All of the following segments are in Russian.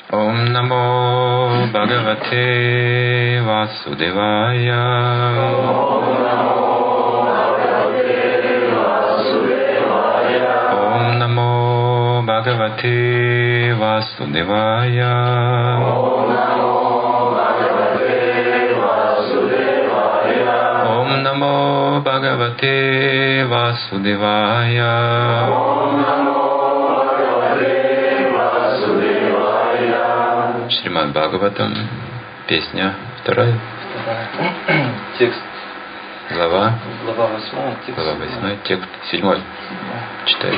Ом намо Бхагавате Васудевая. Ом намо Бхагавате Васудевая. Ом намо Бхагавате Васудевая. Шримад Бхагаватам, песня 2. Текст. Глава 8. Глава 8, текст 7. Читай.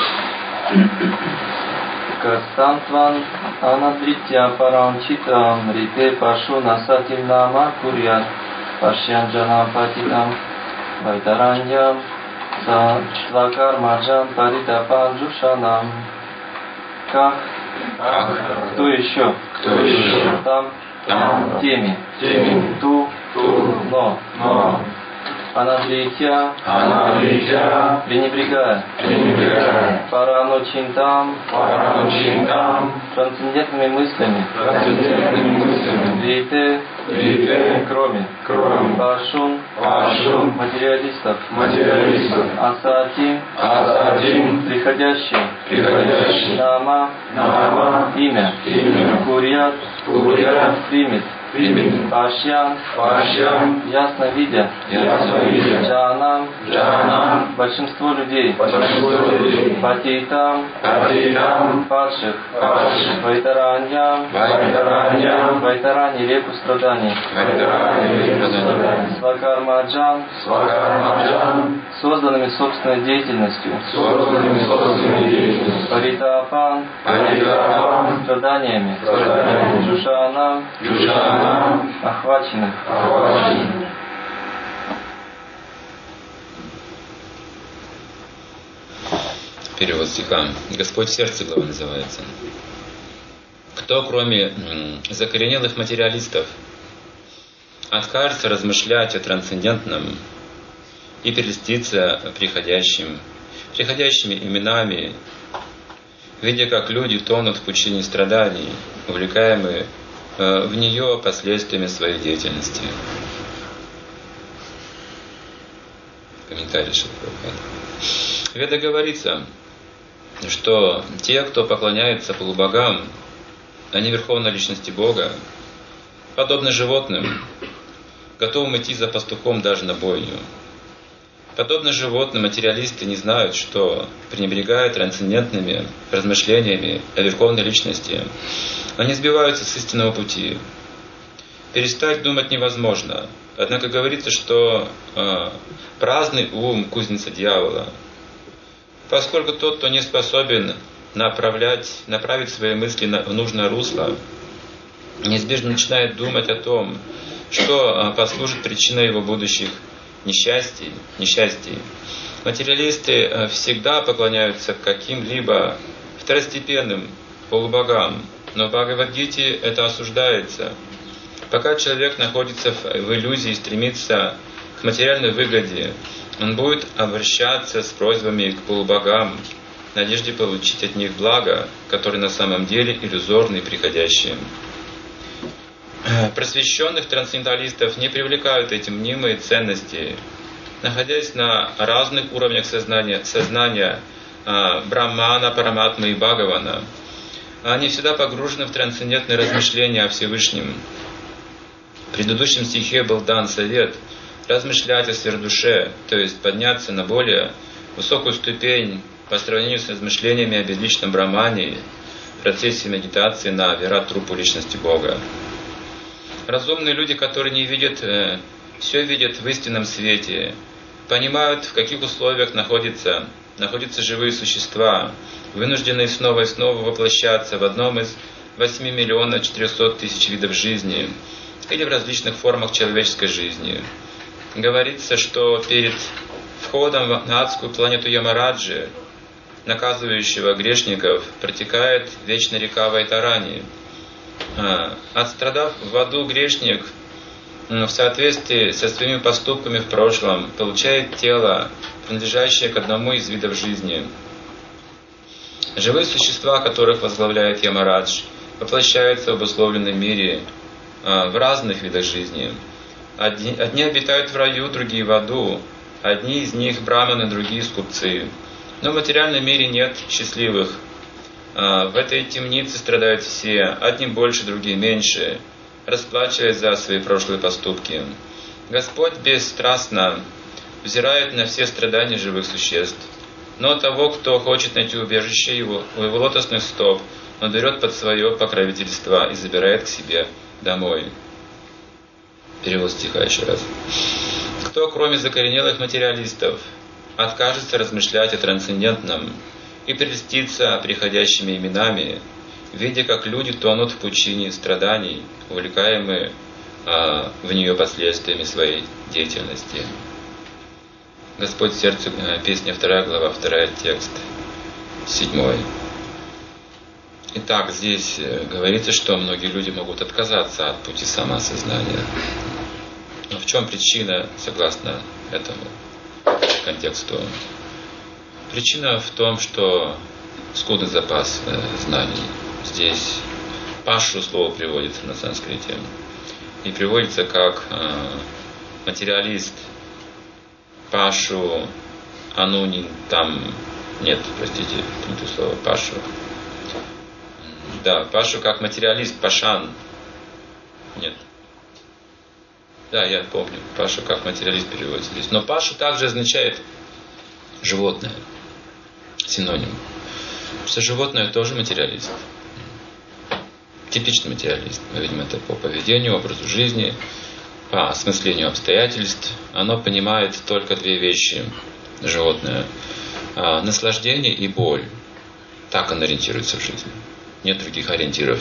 Кастантван анадритя парамчитам рите пашу насатим нама курьят пашьянджанам патитам вайтараньям свакармаджан паритапан джушанам. Как? Кто еще? Там. Теми. Ту. Но. Анадритя. Пренебрегая. Паранучинтам. Трансцендентными мыслями. Рите. Кроме. Пашун. Материалистов. Асати. Приходящие. Нама. Имя. Курьят. Примет. Пашьян. Ясно видя. Джанам. Большинство людей. Патитам. Падших. Вайтараньям. Вайтарани реку страданий. Свакармаджан. Созданными собственной деятельностью. Паритапан. Страданиями. Джушанам. Охваченных. Перевод стиха. Господь в сердце, глава называется. Кто, кроме закоренелых материалистов, откажется размышлять о трансцендентном и прельститься приходящими именами, видя, как люди тонут в пучине страданий, увлекаемые в нее последствиями своей деятельности. Комментарий Шрила Прабхупады. В Ведах говорится, что те, кто поклоняется полубогам, а не верховной личности Бога, подобны животным, готовым идти за пастухом даже на бойню. Подобно животным, материалисты не знают, что, пренебрегая трансцендентными размышлениями о верховной личности, они сбиваются с истинного пути. Перестать думать невозможно. Однако говорится, что праздный ум – кузница дьявола. Поскольку тот, кто не способен направить свои мысли в нужное русло, неизбежно начинает думать о том, что послужит причиной его будущих несчастий. Материалисты всегда поклоняются каким-либо второстепенным полубогам, но в Бхагавад-гите это осуждается. Пока человек находится в иллюзии и стремится к материальной выгоде, он будет обращаться с просьбами к полубогам в надежде получить от них благо, которые на самом деле иллюзорны и приходящие. Просвещенных трансценденталистов не привлекают эти мнимые ценности. Находясь на разных уровнях сознания Брахмана, Параматмы и Бхагавана, они всегда погружены в трансцендентные размышления о Всевышнем. В предыдущем стихе был дан совет размышлять о сверхдуше, то есть подняться на более высокую ступень по сравнению с размышлениями о безличном Брахмане в процессе медитации на Вират-рупу личности Бога. Разумные люди, которые не видят, все видят в истинном свете, понимают, в каких условиях находятся живые существа, вынужденные снова и снова воплощаться в одном из 8 400 000 видов жизни или в различных формах человеческой жизни. Говорится, что перед входом на адскую планету Ямараджи, наказывающего грешников, протекает вечная река Вайтарани. Отстрадав в аду, грешник в соответствии со своими поступками в прошлом получает тело, принадлежащее к одному из видов жизни. Живые существа, которых возглавляет Ямарадж, воплощаются в обусловленном мире в разных видах жизни. Одни обитают в раю, другие в аду. Одни из них браманы, другие скупцы. Но в материальном мире нет счастливых. В этой темнице страдают все, одни больше, другие меньше, расплачиваясь за свои прошлые поступки. Господь бесстрастно взирает на все страдания живых существ. Но того, кто хочет найти убежище у его лотосных стоп, он берет под свое покровительство и забирает к себе домой. Перевод стиха еще раз. Кто, кроме закоренелых материалистов, откажется размышлять о трансцендентном и прельстится приходящими именами, видя, как люди тонут в пучине страданий, увлекаемые в нее последствиями своей деятельности. Господь в сердце, песня 2 глава, 2 текст, 7. Итак, здесь говорится, что многие люди могут отказаться от пути самоосознания. Но в чем причина, согласно этому контексту? Причина в том, что скудный запас знаний. Здесь пашу слово приводится на санскрите. И приводится как материалист. Пашу, анунин, там нет, простите, не то слово, пашу. Да, пашу как материалист, пашан. Нет. Да, я помню, пашу как материалист переводится здесь. Но пашу также означает животное. Синоним. Потому что животное тоже материалист. Типичный материалист. Мы видим это по поведению, образу жизни, по осмыслению обстоятельств. Оно понимает только две вещи, животное. Наслаждение и боль. Так оно ориентируется в жизни. Нет других ориентиров.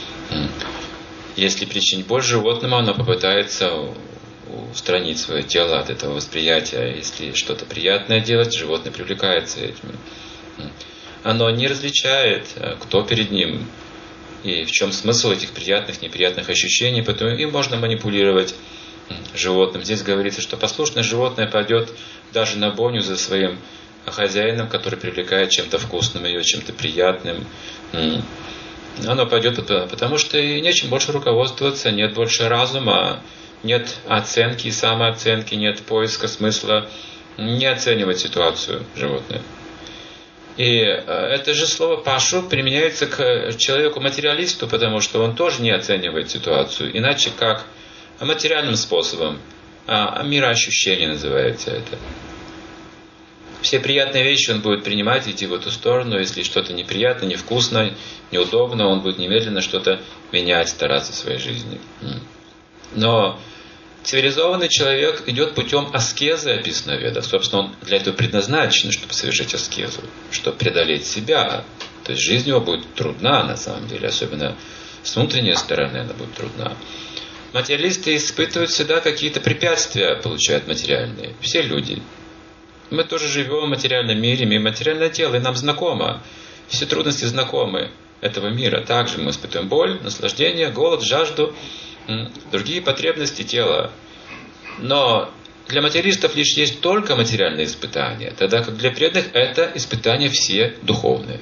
Если причинить боль животному, оно попытается устранить свое тело от этого восприятия. Если что-то приятное делать, животное привлекается этим. Оно не различает, кто перед ним и в чем смысл этих приятных, неприятных ощущений, поэтому им можно манипулировать животным. Здесь говорится, что послушное животное пойдет даже на бойню за своим хозяином, который привлекает чем-то вкусным ее, чем-то приятным. Оно пойдет, потому что и нечем больше руководствоваться, нет больше разума, нет оценки, самооценки, нет поиска смысла, не оценивать ситуацию животное. И это же слово «пашу» применяется к человеку-материалисту, потому что он тоже не оценивает ситуацию, иначе как материальным способом, мироощущение называется это. Все приятные вещи он будет принимать, идти в эту сторону. Если что-то неприятно, невкусно, неудобно, он будет немедленно что-то менять, стараться в своей жизни. Но цивилизованный человек идет путем аскезы, описано в Ведах. Собственно, он для этого предназначен, чтобы совершить аскезу, чтобы преодолеть себя. То есть жизнь его будет трудна, на самом деле, особенно с внутренней стороны она будет трудна. Материалисты испытывают всегда какие-то препятствия, получают материальные. Все люди. Мы тоже живем в материальном мире, мы материальное тело, и нам знакомо. Все трудности знакомы этого мира. Также мы испытываем боль, наслаждение, голод, жажду, другие потребности тела. Но для материалистов лишь есть только материальные испытания, тогда как для преданных это испытания все духовные.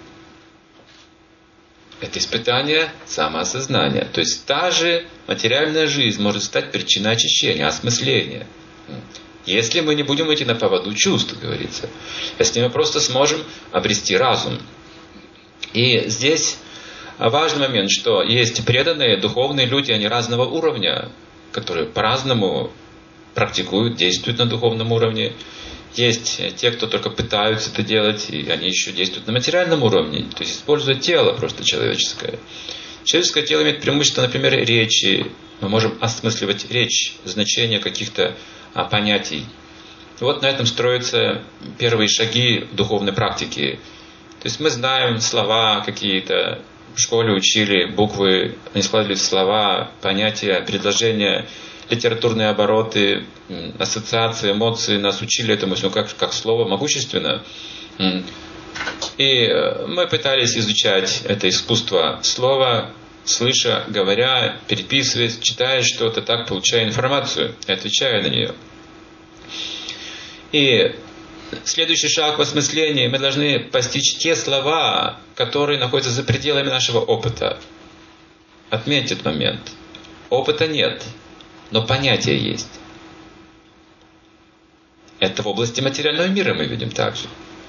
Это испытание самоосознания. То есть та же материальная жизнь может стать причиной очищения, осмысления. Если мы не будем идти на поводу чувств, говорится. Если мы просто сможем обрести разум. И здесь важный момент, что есть преданные духовные люди, они разного уровня, которые по-разному практикуют, действуют на духовном уровне. Есть те, кто только пытаются это делать, и они еще действуют на материальном уровне, то есть используют тело просто человеческое. Человеческое тело имеет преимущество, например, речи. Мы можем осмысливать речь, значение каких-то понятий. Вот на этом строятся первые шаги духовной практики. То есть мы знаем слова какие-то, в школе учили буквы, они складывались в слова, понятия, предложения, литературные обороты, ассоциации, эмоции. Нас учили этому как слово могущественно. И мы пытались изучать это искусство слова, слыша, говоря, переписываясь, читая что-то, так получая информацию и отвечая на нее. И следующий шаг в осмыслении, мы должны постичь те слова, которые находятся за пределами нашего опыта. Отметьте этот момент. Опыта нет, но понятие есть. Это в области материального мира мы видим также.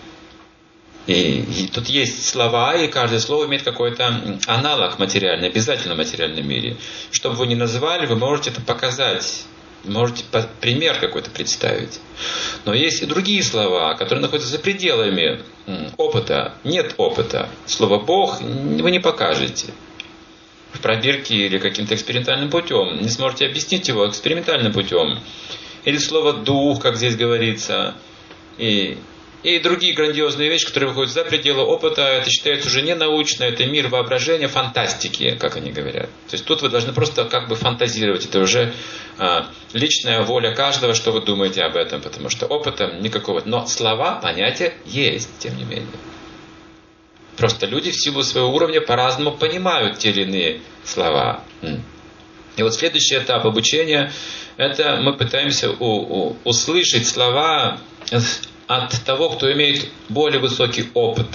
И тут есть слова, и каждое слово имеет какой-то аналог материальный, обязательно в материальном мире. Что бы вы ни назвали, вы можете это показать. Можете пример какой-то представить. Но есть и другие слова, которые находятся за пределами опыта. Нет опыта. Слово «Бог» вы не покажете в пробирке или каким-то экспериментальным путем. Не сможете объяснить его экспериментальным путем. Или слово «дух», как здесь говорится. И другие грандиозные вещи, которые выходят за пределы опыта, это считается уже не научно, это мир воображения, фантастики, как они говорят. То есть тут вы должны просто как бы фантазировать. Это уже личная воля каждого, что вы думаете об этом, потому что опыта никакого. Но слова, понятия есть, тем не менее. Просто люди в силу своего уровня по-разному понимают те или иные слова. И вот следующий этап обучения, это мы пытаемся услышать слова от того, кто имеет более высокий опыт.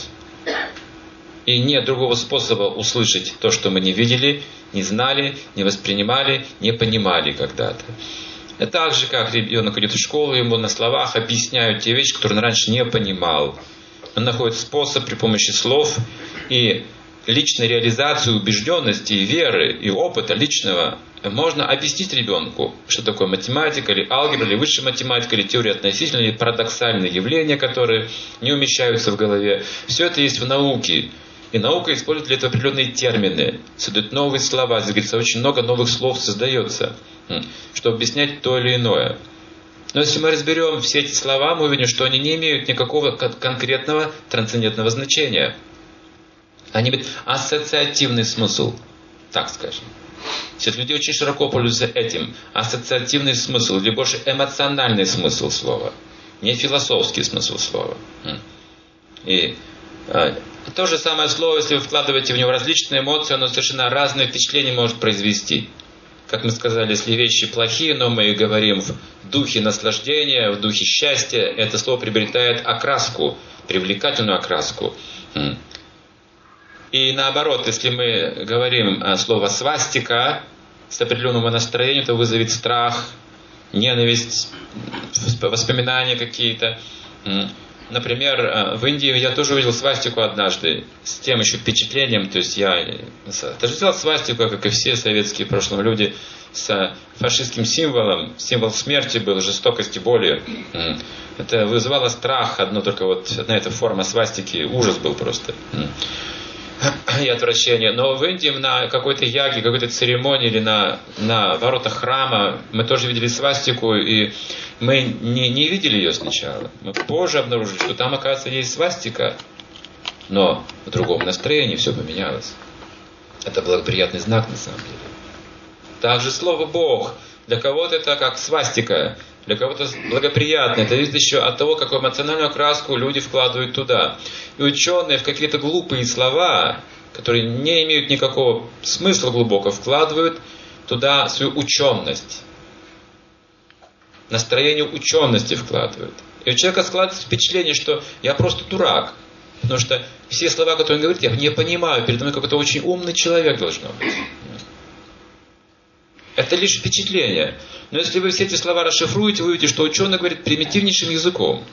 И нет другого способа услышать то, что мы не видели, не знали, не воспринимали, не понимали когда-то. Это так же, как ребенок идет в школу, ему на словах объясняют те вещи, которые он раньше не понимал. Он находит способ при помощи слов и личной реализации убежденности, и веры, и опыта личного. Можно объяснить ребенку, что такое математика, или алгебра, или высшая математика, или теория относительной, или парадоксальные явления, которые не умещаются в голове. Все это есть в науке. И наука использует для этого определенные термины, создает новые слова. Здесь говорится, очень много новых слов создается, чтобы объяснять то или иное. Но если мы разберем все эти слова, мы увидим, что они не имеют никакого конкретного трансцендентного значения. Они имеют ассоциативный смысл, так скажем. Сейчас люди очень широко пользуются этим. Ассоциативный смысл, или больше эмоциональный смысл слова, не философский смысл слова. И то же самое слово, если вы вкладываете в него различные эмоции, оно совершенно разные впечатления может произвести. Как мы сказали, если вещи плохие, но мы говорим в духе наслаждения, в духе счастья, это слово приобретает окраску, привлекательную окраску. И наоборот, если мы говорим слово «свастика» с определенным настроением, то вызовет страх, ненависть, воспоминания какие-то. Например, в Индии я тоже увидел свастику однажды, с тем еще впечатлением, то есть я даже сделал свастику, как и все советские в прошлом люди, с фашистским символом. Символ смерти был, жестокости, боли. Это вызывало страх, одна эта форма свастики, ужас был просто. И отвращение. Но в Индии на какой-то яге, какой-то церемонии или на воротах храма мы тоже видели свастику, и мы не видели ее сначала. Мы позже обнаружили, что там, оказывается, есть свастика, но в другом настроении все поменялось. Это благоприятный знак на самом деле. Также слово «Бог». Для кого-то это как свастика, для кого-то благоприятно. Это зависит еще от того, какую эмоциональную окраску люди вкладывают туда. И ученые в какие-то глупые слова, которые не имеют никакого смысла глубоко, вкладывают туда свою ученость. Настроение учености вкладывают. И у человека складывается впечатление, что я просто дурак. Потому что все слова, которые он говорит, я не понимаю. Передо мной какой-то очень умный человек должно быть. Это лишь впечатление. Но если вы все эти слова расшифруете, вы увидите, что ученый говорит примитивнейшим языком.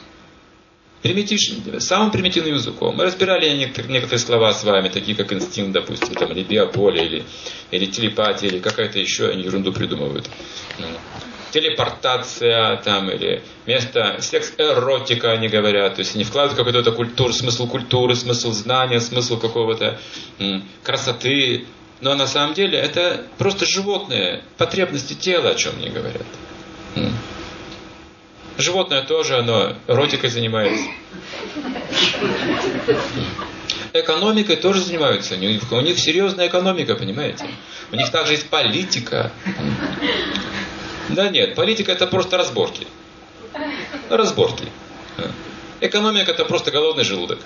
Самым примитивным языком. Мы разбирали некоторые слова с вами, такие как инстинкт, допустим, там, или биополе, или телепатия, или какая-то еще, они ерунду придумывают. Телепортация, там, или место секс-эротика, они говорят. То есть они вкладывают какой-то смысл культуры, смысл знания, смысл какого-то красоты. Но на самом деле это просто животные потребности тела, о чем они говорят. Животное тоже, оно эротикой занимается. Экономикой тоже занимаются. У них серьезная экономика, понимаете? У них также есть политика. Да нет, политика это просто разборки. Разборки. Экономика это просто голодный желудок.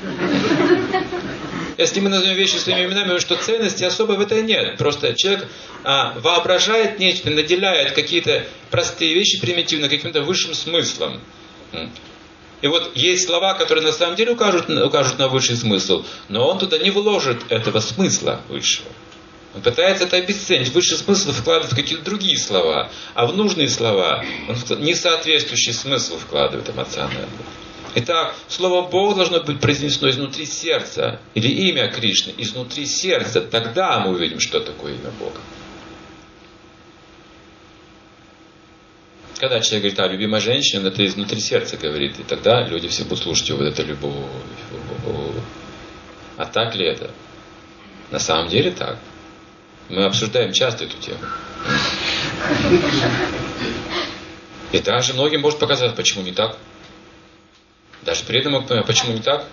Если мы назовем вещи своими именами, что ценности особо в этом нет. Просто человек воображает нечто, наделяет какие-то простые вещи примитивно каким-то высшим смыслом. И вот есть слова, которые на самом деле укажут на высший смысл, но он туда не вложит этого смысла высшего. Он пытается это обесценить, высший смысл вкладывает в какие-то другие слова, а в нужные слова он несоответствующий смысл вкладывает эмоционально. Итак, слово Бог должно быть произнесено изнутри сердца, или имя Кришны изнутри сердца, тогда мы увидим, что такое имя Бога. Когда человек говорит о любимой женщине, он это изнутри сердца говорит, и тогда люди все будут слушать его, вот это любовь. А так ли это? На самом деле так. Мы обсуждаем часто эту тему. И даже многим может показаться, почему не так. Даже преданным могут понять, почему не так.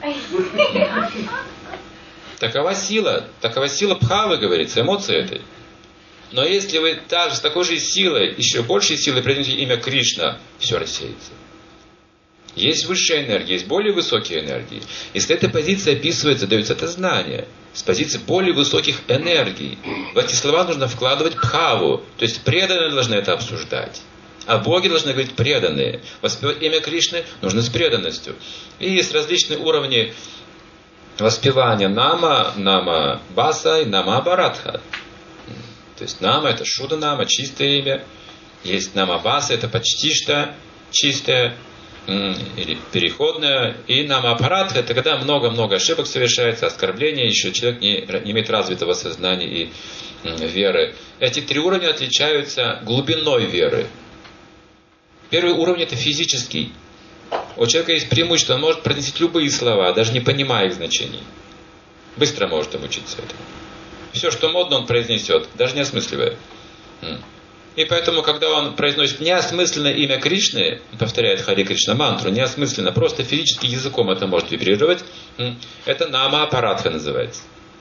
Такова сила бхавы, говорится, эмоции этой. Но если вы даже с такой же силой, еще большей силой произнесете имя Кришна, все рассеется. Есть высшая энергия, есть более высокие энергии. И с этой позиции описывается, дается это знание. С позиции более высоких энергий. В эти слова нужно вкладывать бхаву. То есть преданные должны это обсуждать. А боги должны говорить преданные. Воспевать имя Кришны нужно с преданностью. И есть различные уровни воспевания нама баса и нама баратха. То есть нама это шуда нама, чистое имя. Есть нама баса, это почти что чистое или переходное. И нама апаратха, это когда много-много ошибок совершается, оскорбления, еще человек не имеет развитого сознания и веры. Эти три уровня отличаются глубиной веры. Первый уровень это физический. У человека есть преимущество, он может произнести любые слова, даже не понимая их значений. Быстро может обучиться этому. Все, что модно, он произнесет, даже не осмысливая. И поэтому, когда он произносит неосмысленное имя Кришны, повторяет Хари Кришна мантру, неосмысленно, просто физически языком это может вибрировать, это нама апаратха называется.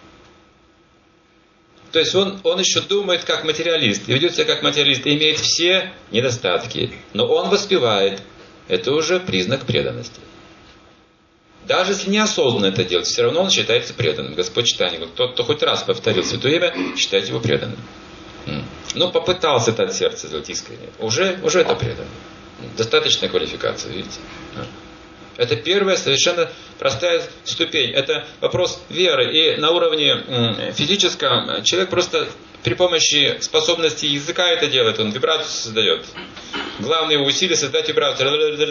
То есть он еще думает как материалист, и ведет себя как материалист, и имеет все недостатки. Но он воспевает. Это уже признак преданности. Даже если неосознанно это делать, все равно он считается преданным. Господь читает, говорит, тот, кто хоть раз повторил святое имя, считайте его преданным. Но попытался это от сердца сделать искренне. Уже это преданный. Достаточная квалификация, видите. Это первая совершенно простая ступень. Это вопрос веры. И на уровне физическом человек просто при помощи способности языка это делает. Он вибрацию создает. Главное его усилие создать вибрацию.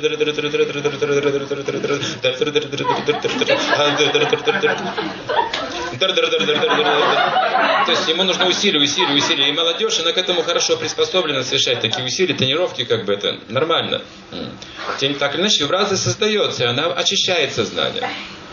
То есть ему нужно усилие. И молодежь, она к этому хорошо приспособлена совершать такие усилия, тренировки, как бы это нормально. Тем так или иначе, вибрация создается, она очищает сознание.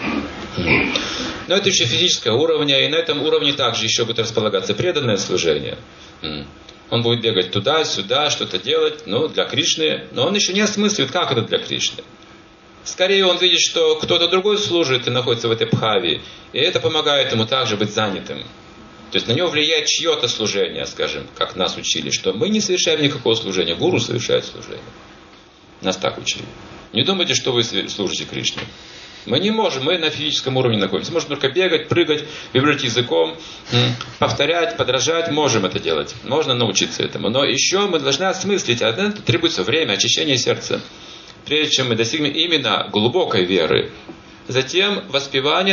Но это еще физическое уровень, и на этом уровне также еще будет располагаться преданное служение. Он будет бегать туда-сюда, что-то делать, для Кришны, но он еще не осмысливает, как это для Кришны. Скорее он видит, что кто-то другой служит и находится в этой бхаве, и это помогает ему также быть занятым. То есть на него влияет чье-то служение, скажем, как нас учили, что мы не совершаем никакого служения, гуру совершает служение. Нас так учили. Не думайте, что вы служите Кришне. Мы не можем, мы на физическом уровне находимся. Можем только бегать, прыгать, вибрировать языком, повторять, подражать. Можем это делать. Можно научиться этому. Но еще мы должны осмыслить. А это требуется время, очищение сердца. Прежде чем мы достигнем именно глубокой веры. Затем воспевание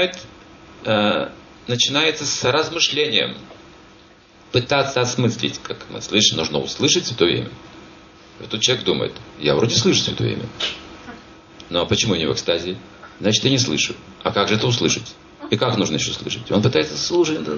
начинается с размышлением. Пытаться осмыслить. Как мы слышим, нужно услышать святое имя. И тут человек думает, я вроде слышу святое имя. Но почему не в экстазе? Значит, я не слышу. А как же это услышать? И как нужно еще слышать? Он пытается слушать. У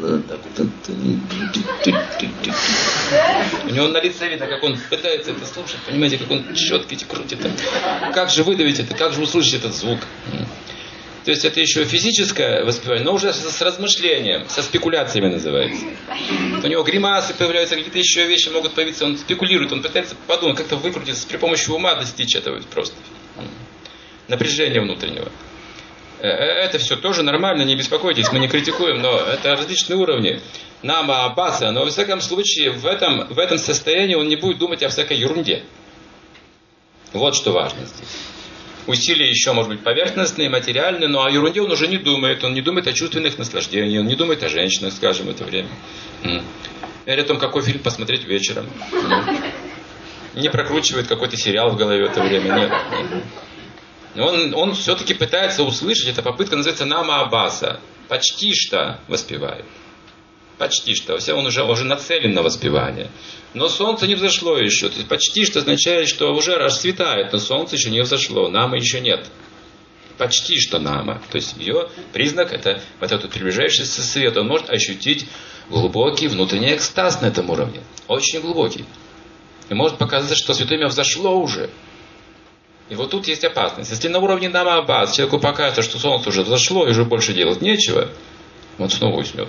него на лице видно, как он пытается это слушать. Понимаете, как он четко крутит. Как же выдавить это? Как же услышать этот звук? То есть это еще физическое воспевание, но уже с размышлением, со спекуляциями называется. У него гримасы появляются, какие-то еще вещи могут появиться. Он спекулирует, он пытается подумать, как-то выкрутиться, при помощи ума достичь этого просто. Напряжения внутреннего. Это все тоже нормально, не беспокойтесь, мы не критикуем, но это различные уровни. Нама, баса, но во всяком случае в этом состоянии он не будет думать о всякой ерунде. Вот что важно здесь. Усилия еще, может быть, поверхностные, материальные, но о ерунде он уже не думает. Он не думает о чувственных наслаждениях, он не думает о женщинах, скажем, в это время. Или о том, какой фильм посмотреть вечером. Не прокручивает какой-то сериал в голове в это время. Нет. Он все-таки пытается услышать, эта попытка называется нама абаса. Почти что воспевает. Почти что. Он уже нацелен на воспевание. Но солнце не взошло еще. То есть почти что означает, что уже расцветает, но солнце еще не взошло. Намы еще нет. Почти что нама. То есть ее признак это вот этот приближающийся свет. Он может ощутить глубокий внутренний экстаз на этом уровне. Очень глубокий. И может показаться, что святое имя взошло уже. И вот тут есть опасность. Если на уровне нама аббас человеку покажется, что солнце уже взошло и уже больше делать нечего, он снова уснет.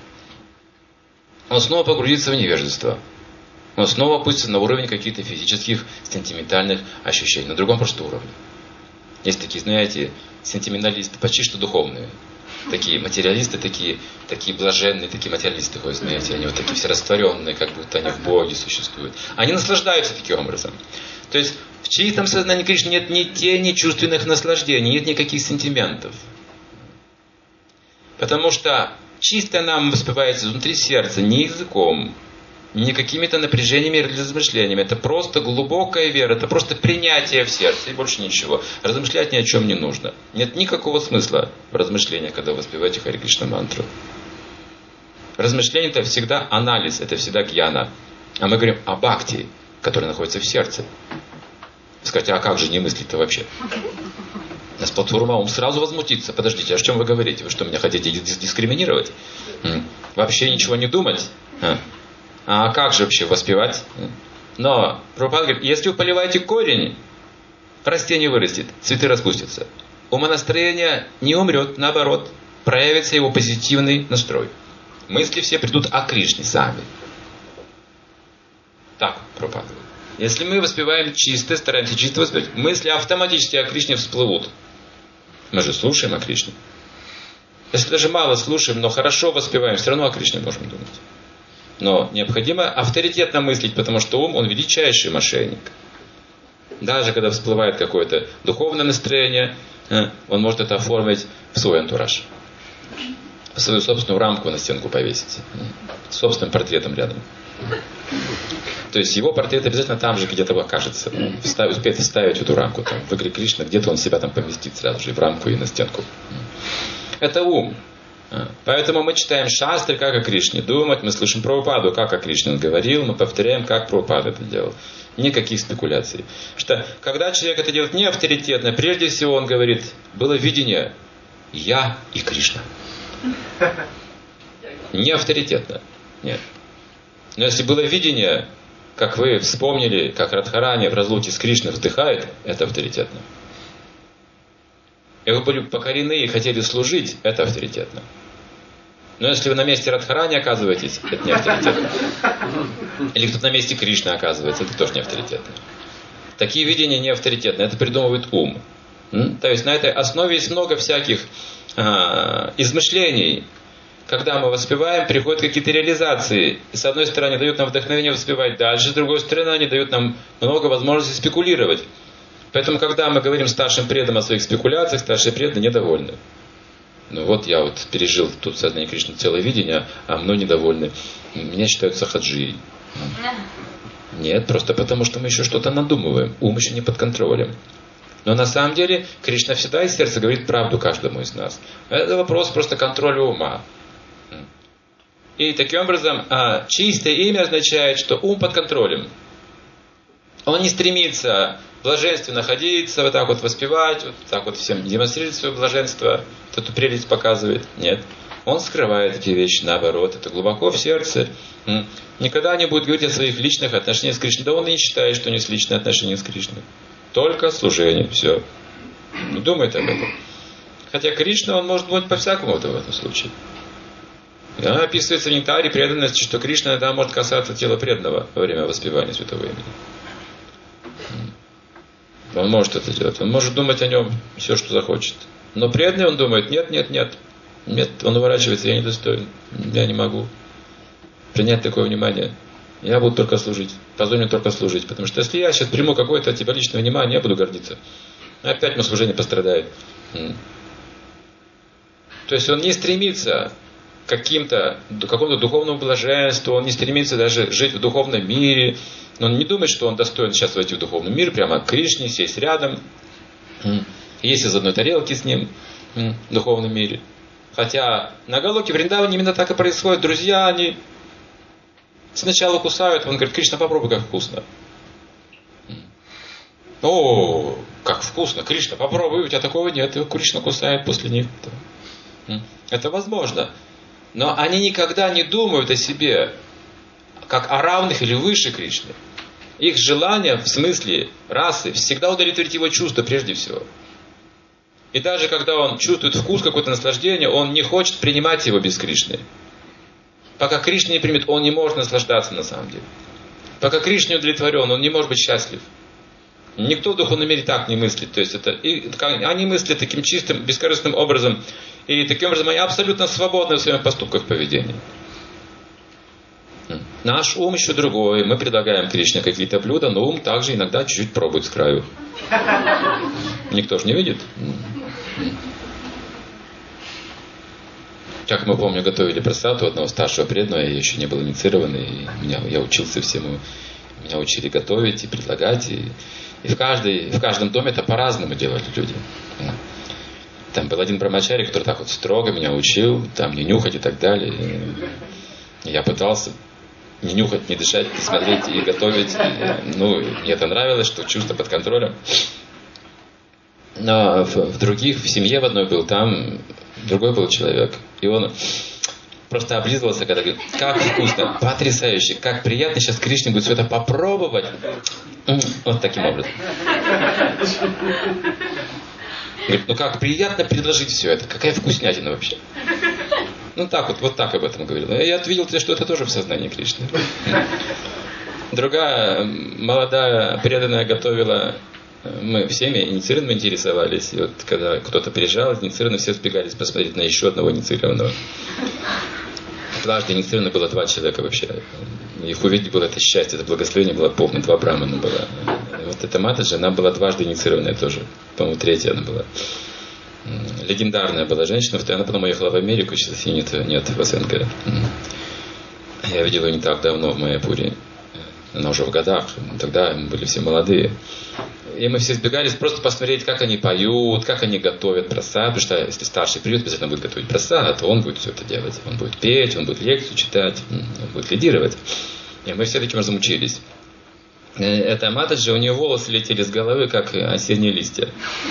Он снова погрузится в невежество. Он снова опустится на уровень каких-то физических, сентиментальных ощущений. На другом просто уровне. Есть такие, знаете, сентименталисты, почти что духовные. Такие материалисты, такие блаженные, такие материалисты ходят, знаете, они вот такие все растворенные, как будто они в Боге существуют. Они наслаждаются таким образом. То есть в чистом сознании Кришны нет ни тени чувственных наслаждений, нет никаких сентиментов. Потому что чистое нам воспевается внутри сердца, не языком, не какими-то напряжениями или размышлениями. Это просто глубокая вера, это просто принятие в сердце и больше ничего. Размышлять ни о чем не нужно. Нет никакого смысла в размышлениях, когда вы воспеваете Харе Кришна мантру. Размышление это всегда анализ, это всегда гьяна. А мы говорим о бхакти, который находится в сердце. Скажите, а как же не мыслить-то вообще? С платформа ум сразу возмутится. Подождите, а о чем вы говорите? Вы что, меня хотите дискриминировать? Вообще ничего не думать? А как же вообще воспевать? Но Прабхупада говорит, если вы поливаете корень, растение вырастет, цветы распустятся. Умонастроение не умрет, наоборот, проявится его позитивный настрой. Мысли все придут о Кришне сами. Так, Прабхупада говорит. Если мы воспеваем чисто, стараемся чисто воспевать, мысли автоматически о Кришне всплывут. Мы же слушаем о Кришне. Если даже мало слушаем, но хорошо воспеваем, все равно о Кришне можем думать. Но необходимо авторитетно мыслить, потому что ум, он величайший мошенник. Даже когда всплывает какое-то духовное настроение, он может это оформить в свой антураж. В свою собственную рамку на стенку повесить. С собственным портретом рядом. То есть его портрет обязательно там же где-то окажется. Успеет вставить в эту рамку. Там, в игре Кришна, где-то он себя там поместит сразу же и в рамку, и на стенку. Это ум. Поэтому мы читаем шастры, как о Кришне думать, мы слышим Прабхупаду, как о Кришне он говорил, мы повторяем, как Прабхупада это делал. Никаких спекуляций. Что когда человек это делает не авторитетно, прежде всего он говорит, было видение «Я и Кришна». Не авторитетно. Нет. Но если было видение, как вы вспомнили, как Радхарани в разлуке с Кришной вздыхает, это авторитетно. И вы были покорены и хотели служить, это авторитетно. Но если вы на месте Радхарани оказываетесь, это не авторитетно. Или кто-то на месте Кришны оказывается, это тоже не авторитетно. Такие видения не авторитетны, это придумывает ум. То есть на этой основе есть много всяких измышлений. Когда мы воспеваем, приходят какие-то реализации. И с одной стороны, дают нам вдохновение воспевать дальше, с другой стороны, они дают нам много возможностей спекулировать. Поэтому, когда мы говорим старшим преданным о своих спекуляциях, старшие преданные недовольны. Ну вот я вот пережил тут в сознании Кришны целое видение, а мной недовольны. Меня считают сахаджией. Нет, просто потому, что мы еще что-то надумываем. Ум еще не под контролем. Но на самом деле Кришна всегда из сердца говорит правду каждому из нас. Это вопрос просто контроля ума. И таким образом чистое имя означает, что ум под контролем. Он не стремится в блаженстве находиться, вот так вот воспевать, вот так вот всем демонстрировать свое блаженство, вот эту прелесть показывает. Нет. Он скрывает эти вещи, наоборот. Это глубоко в сердце. Никогда не будет говорить о своих личных отношениях с Кришной. Да он и не считает, что у него есть личные отношения с Кришной. Только служение. Все. Не думает об этом. Хотя Кришна, он может думать по-всякому в этом случае. Да, описывается в нектаре преданности, что Кришна иногда может касаться тела преданного во время воспевания святого имени. Он может это делать. Он может думать о нем все, что захочет. Но преданный он думает, нет. Нет, он уворачивается, я недостоин. Я не могу принять такое внимание. Я буду только служить. Позволь мне только служить. Потому что если я сейчас приму какое-то от тебя личное внимание, я буду гордиться. Опять мое служение пострадает. То есть он не стремится к какому-то духовному блаженству, он не стремится даже жить в духовном мире. Но он не думает, что он достоин сейчас войти в духовный мир, прямо к Кришне, сесть рядом, есть из одной тарелки с ним в духовном мире. Хотя на Галоке, в Вриндаване именно так и происходит. Друзья, они сначала кусают, он говорит: Кришна, попробуй, как вкусно. О, как вкусно, Кришна, попробуй, у тебя такого нет. И Кришна кусает после них. Это возможно. Но они никогда не думают о себе как о равных или выше Кришны. Их желание в смысле расы всегда удовлетворить его чувства прежде всего. И даже когда он чувствует вкус, какое-то наслаждение, он не хочет принимать его без Кришны. Пока Кришна не примет, он не может наслаждаться на самом деле. Пока Кришна не удовлетворен, он не может быть счастлив. Никто в духовном мире так не мыслит. То есть они мыслят таким чистым, бескорыстным образом. И таким образом они абсолютно свободны в своих поступках и поведении. Наш ум еще другой. Мы предлагаем Кришне какие-то блюда, но ум также иногда чуть-чуть пробует с краю. Никто же не видит. Как мы помню, готовили прасаду одного старшего преданного, я еще не был инициирован, и я учился всему. Меня учили готовить и предлагать. И в каждом доме это по-разному делали люди. Там был один брамачари, который так вот строго меня учил, там не нюхать и так далее. И я пытался не нюхать, не дышать, не смотреть и готовить. Мне это нравилось, что чувство под контролем. Но в других, в семье в одной был, там другой был человек. И он просто облизывался, когда говорит: как вкусно, потрясающе, как приятно сейчас Кришне будет все это попробовать. Вот таким образом. Говорит: как приятно предложить все это, какая вкуснятина вообще. Вот так об этом говорил. И я видел, что это тоже в сознании Кришны. Другая молодая преданная готовила. Мы всеми инициированными интересовались. И вот когда кто-то приезжал из инициированных, все сбегались посмотреть на еще одного инициированного. Дважды инициировано было 2 человека вообще. Их увидеть было это счастье, это благословение было полное. 2 брамана было. И вот эта Матаджи, она была дважды инициированная тоже. По-моему, 3-я она была. Легендарная была женщина. Она потом уехала в Америку, сейчас ее нет в СНГ. Я видел ее не так давно в Майяпуре. Она уже в годах. Тогда мы были все молодые. И мы все сбегались просто посмотреть, как они поют, как они готовят прасад. Потому что если старший придет, обязательно будет готовить прасад, то он будет все это делать. Он будет петь, он будет лекцию читать, он будет лидировать. И мы все таким образом учились. Эта Матаджи, у нее волосы летели с головы, как осенние листья.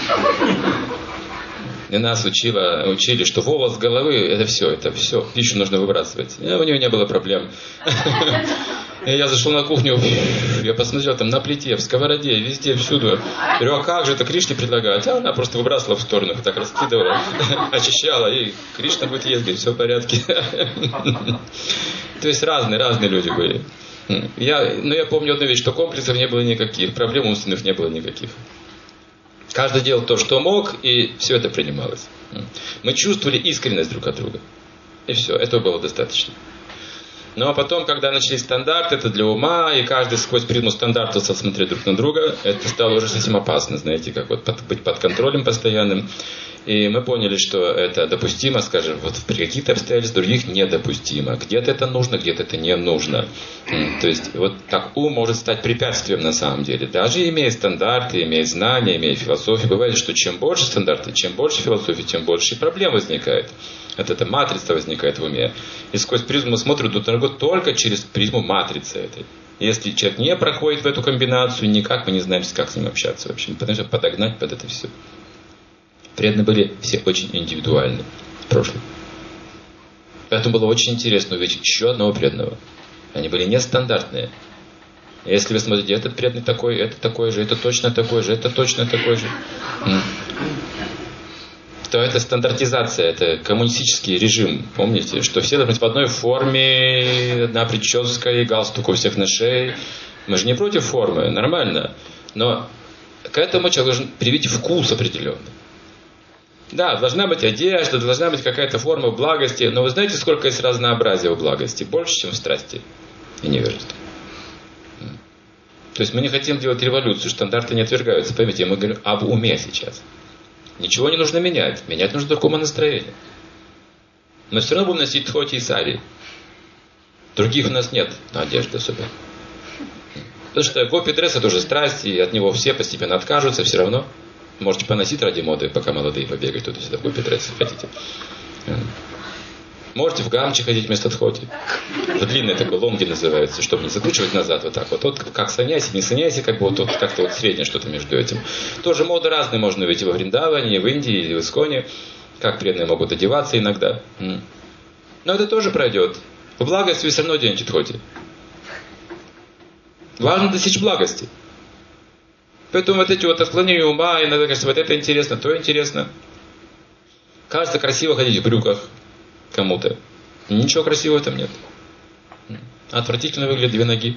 И нас учили, что волос с головы это все, пищу нужно выбрасывать. И у нее не было проблем. И я зашел на кухню, я посмотрел там на плите, в сковороде, везде, всюду. Я говорю: а как же это Кришне предлагать? А она просто выбрасывала в сторону, так раскидывала, очищала, и Кришна будет есть, говорит: все в порядке. То есть разные люди были. Я помню одну вещь, что комплексов не было никаких, проблем умственных не было никаких. Каждый делал то, что мог, и все это принималось. Мы чувствовали искренность друг от друга. И все, этого было достаточно. Ну а потом, когда начались стандарты, это для ума, и каждый сквозь призму стандартов стал смотреть друг на друга, это стало уже совсем опасно, знаете, как вот быть под контролем постоянным. И мы поняли, что это допустимо, скажем, вот при каких-то обстоятельствах, других недопустимо. Где-то это нужно, где-то это не нужно. То есть вот так ум может стать препятствием на самом деле. Даже имея стандарты, имея знания, имея философию, бывает, что чем больше стандартов, чем больше философии, тем больше проблем возникает. Эта матрица возникает в уме. И сквозь призму мы смотрим друг на друга только через призму матрицы этой. Если человек не проходит в эту комбинацию, никак мы не знаем, как с ним общаться вообще. Потому что подогнать под это все. Преданные были все очень индивидуальны в прошлом. Поэтому было очень интересно увидеть еще одного преданного. Они были нестандартные. Если вы смотрите, этот преданный такой, это такой же, это точно такой же, это точно такой же. То это стандартизация, это коммунистический режим. Помните, что все должны быть в одной форме, одна прическа и галстук у всех на шее. Мы же не против формы, нормально. Но к этому человек должен привить вкус определенный. Да, должна быть одежда, должна быть какая-то форма благости. Но вы знаете, сколько есть разнообразия у благости? Больше, чем в страсти и невежестве. То есть мы не хотим делать революцию, стандарты не отвергаются. Поймите, мы говорим об уме сейчас. Ничего не нужно менять. Менять нужно такому настроению. Но все равно будем носить тхоти и сари. Других у нас нет одежды особенно. Потому что гопи-дресс это уже страсть, и от него все постепенно откажутся все равно. Можете поносить ради моды, пока молодые побегать туда-сюда в гопи-дресс, хотите. Можете в гамче ходить вместо дхоти. Это длинный такой, лонги называется, чтобы не закручивать назад вот так вот. Вот как саньяси, не саньяси, как бы вот тут как-то вот среднее что-то между этим. Тоже моды разные можно увидеть во Вриндаване, в Индии, и в Исконе. Как преданные могут одеваться иногда. Но это тоже пройдет. В благости вы все равно оденете дхоти. Важно достичь благости. Поэтому вот эти вот отклонения ума, иногда кажется, вот это интересно, то интересно. Кажется красиво ходить в брюках кому-то. Ничего красивого там нет. Отвратительно выглядят 2 ноги.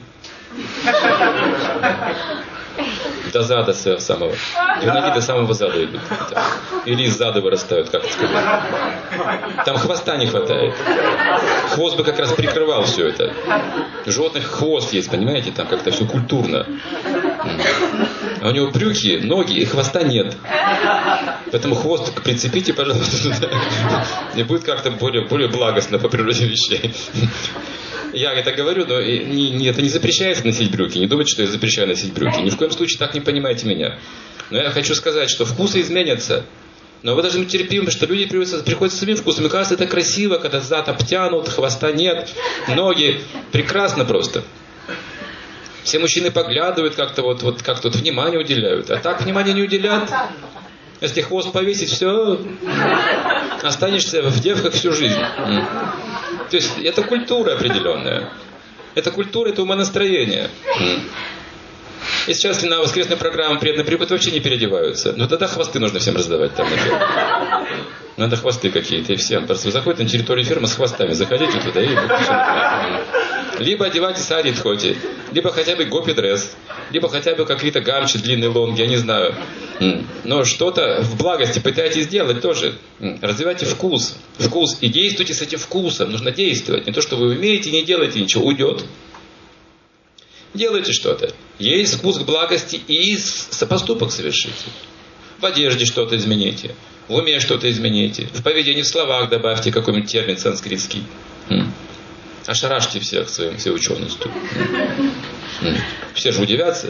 До зада самого. 2 ноги до самого зада идут. Или из зада вырастают, как это сказать. Там хвоста не хватает. Хвост бы как раз прикрывал все это. У животных хвост есть, понимаете? Там как-то все культурно. А у него брюки, ноги и хвоста нет. Поэтому хвост прицепите, пожалуйста, туда. И будет как-то более благостно по природе вещей. Я это говорю, но это не запрещается носить брюки. Не думайте, что я запрещаю носить брюки. Ни в коем случае так не понимайте меня. Но я хочу сказать, что вкусы изменятся. Но вы должны быть терпимы, что люди приходят с своими вкусами. Кажется, это красиво, когда зад обтянут, хвоста нет, ноги. Прекрасно просто. Все мужчины поглядывают, как-то вот как-то внимание уделяют. А так внимание не уделят. Если хвост повесить, все, останешься в девках всю жизнь. То есть это культура определенная. Это культура, это умонастроение. И сейчас на воскресной программе преданные приходят, вообще не переодеваются. Но тогда хвосты нужно всем раздавать там. Надо хвосты какие-то и всем. Просто вы заходите на территорию фирмы с хвостами. Заходите туда и... Либо одевайте сари дхоти, либо хотя бы гопи-дресс, либо хотя бы какие-то гамчи, длинные лонги, я не знаю. Но что-то в благости пытайтесь сделать тоже. Развивайте вкус. Вкус. И действуйте с этим вкусом. Нужно действовать. Не то, что вы умеете, не делаете ничего, уйдет. Делайте что-то. Есть вкус к благости и поступок совершите. В одежде что-то измените. В уме что-то измените. В поведении, в словах добавьте какой-нибудь термин санскритский. Ошарашьте всех своей ученостью. Все же удивятся.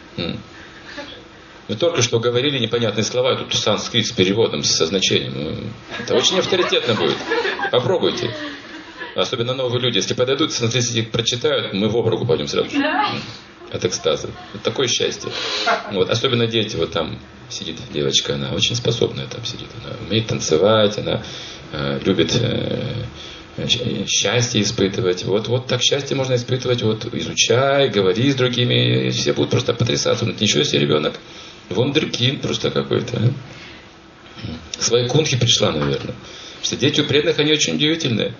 Мы только что говорили непонятные слова, тут санскрит с переводом, со значением. Это очень авторитетно будет. Попробуйте. Особенно новые люди. Если подойдут, санскрит прочитают, мы в обругу пойдем сразу же. От экстаза. Это такое счастье. Вот. Особенно дети. Вот там сидит девочка, она очень способная там сидит. Она умеет танцевать, она любит... счастье испытывать. Вот так счастье можно испытывать. Вот изучай, говори с другими, и все будут просто потрясаться. Вот ничего себе ребенок. Вундеркинд просто какой-то. С Вайкунхи пришла, наверное. Потому что дети у преданных, они очень удивительные.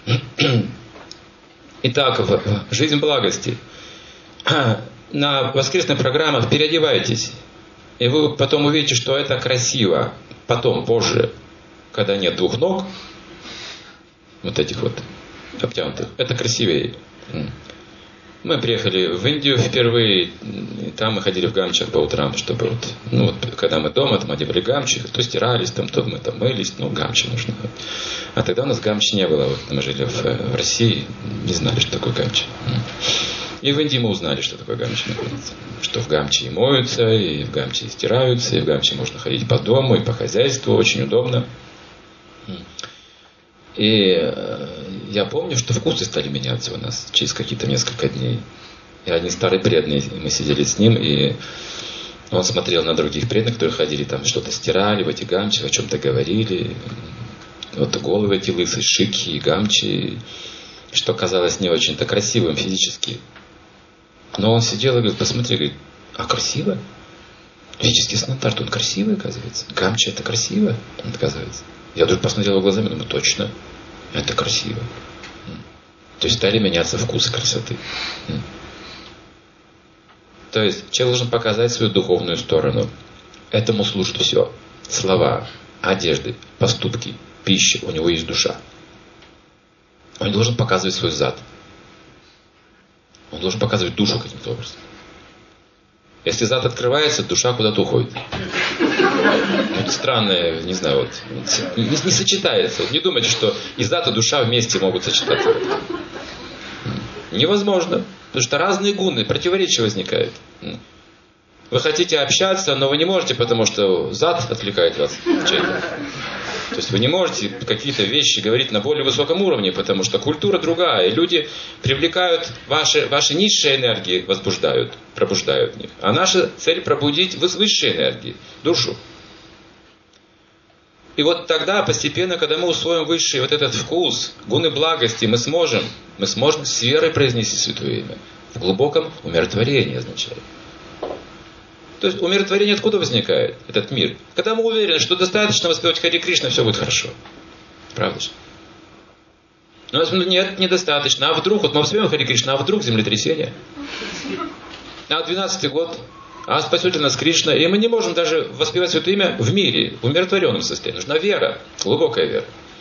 Итак, жизнь благости. На воскресных программах переодевайтесь. И вы потом увидите, что это красиво. Потом, позже, когда нет 2 ног, вот этих вот обтянутых. Это красивее. Мы приехали в Индию впервые, и там мы ходили в гамчах по утрам, чтобы когда мы дома, там одевали гамчи, то стирались, то мы там мылись, гамчи нужно. А тогда у нас гамчи не было. Вот мы жили в России, не знали, что такое гамчи. И в Индии мы узнали, что такое гамчи находится. Что в гамчи и моются, и в гамчи и стираются, и в гамчи можно ходить по дому, и по хозяйству, очень удобно. И я помню, что вкусы стали меняться у нас через какие-то несколько дней. И один старый преданный, мы сидели с ним, и он смотрел на других преданных, которые ходили там, что-то стирали в эти гамчи, о чем-то говорили. Вот головы эти лысые, шики и гамчи, что казалось не очень-то красивым физически. Но он сидел и говорит, посмотри, говорит, а красиво? Физический стандарт, он красивый, оказывается. Гамчи это красиво, оказывается. Я вдруг посмотрел его глазами и думаю, точно, это красиво. То есть стали меняться вкусы красоты. То есть человек должен показать свою духовную сторону. Этому служит все. Слова, одежды, поступки, пища. У него есть душа. Он не должен показывать свой зад. Он должен показывать душу каким-то образом. Если зад открывается, душа куда-то уходит. Вот странное, не знаю, не сочетается. Не думайте, что и зад, и душа вместе могут сочетаться. Невозможно. Потому что разные гуны, противоречия возникают. Вы хотите общаться, но вы не можете, потому что зад отвлекает вас. То есть вы не можете какие-то вещи говорить на более высоком уровне, потому что культура другая, и люди привлекают ваши низшие энергии, пробуждают в них. А наша цель пробудить высшие энергии, душу. И вот тогда постепенно, когда мы усвоим высший вот этот вкус, гуны благости, мы сможем с верой произнести Святое Имя. В глубоком умиротворении означает. То есть умиротворение откуда возникает, этот мир? Когда мы уверены, что достаточно воспевать Харе Кришна, все будет хорошо. Правда же? Но нет, недостаточно. А вдруг, вот мы воспеваем Харе Кришна, а вдруг землетрясение? А 12-й год, а спасет нас Кришна. И мы не можем даже воспевать Святое Имя в мире, в умиротворенном состоянии. Нужна вера, глубокая вера.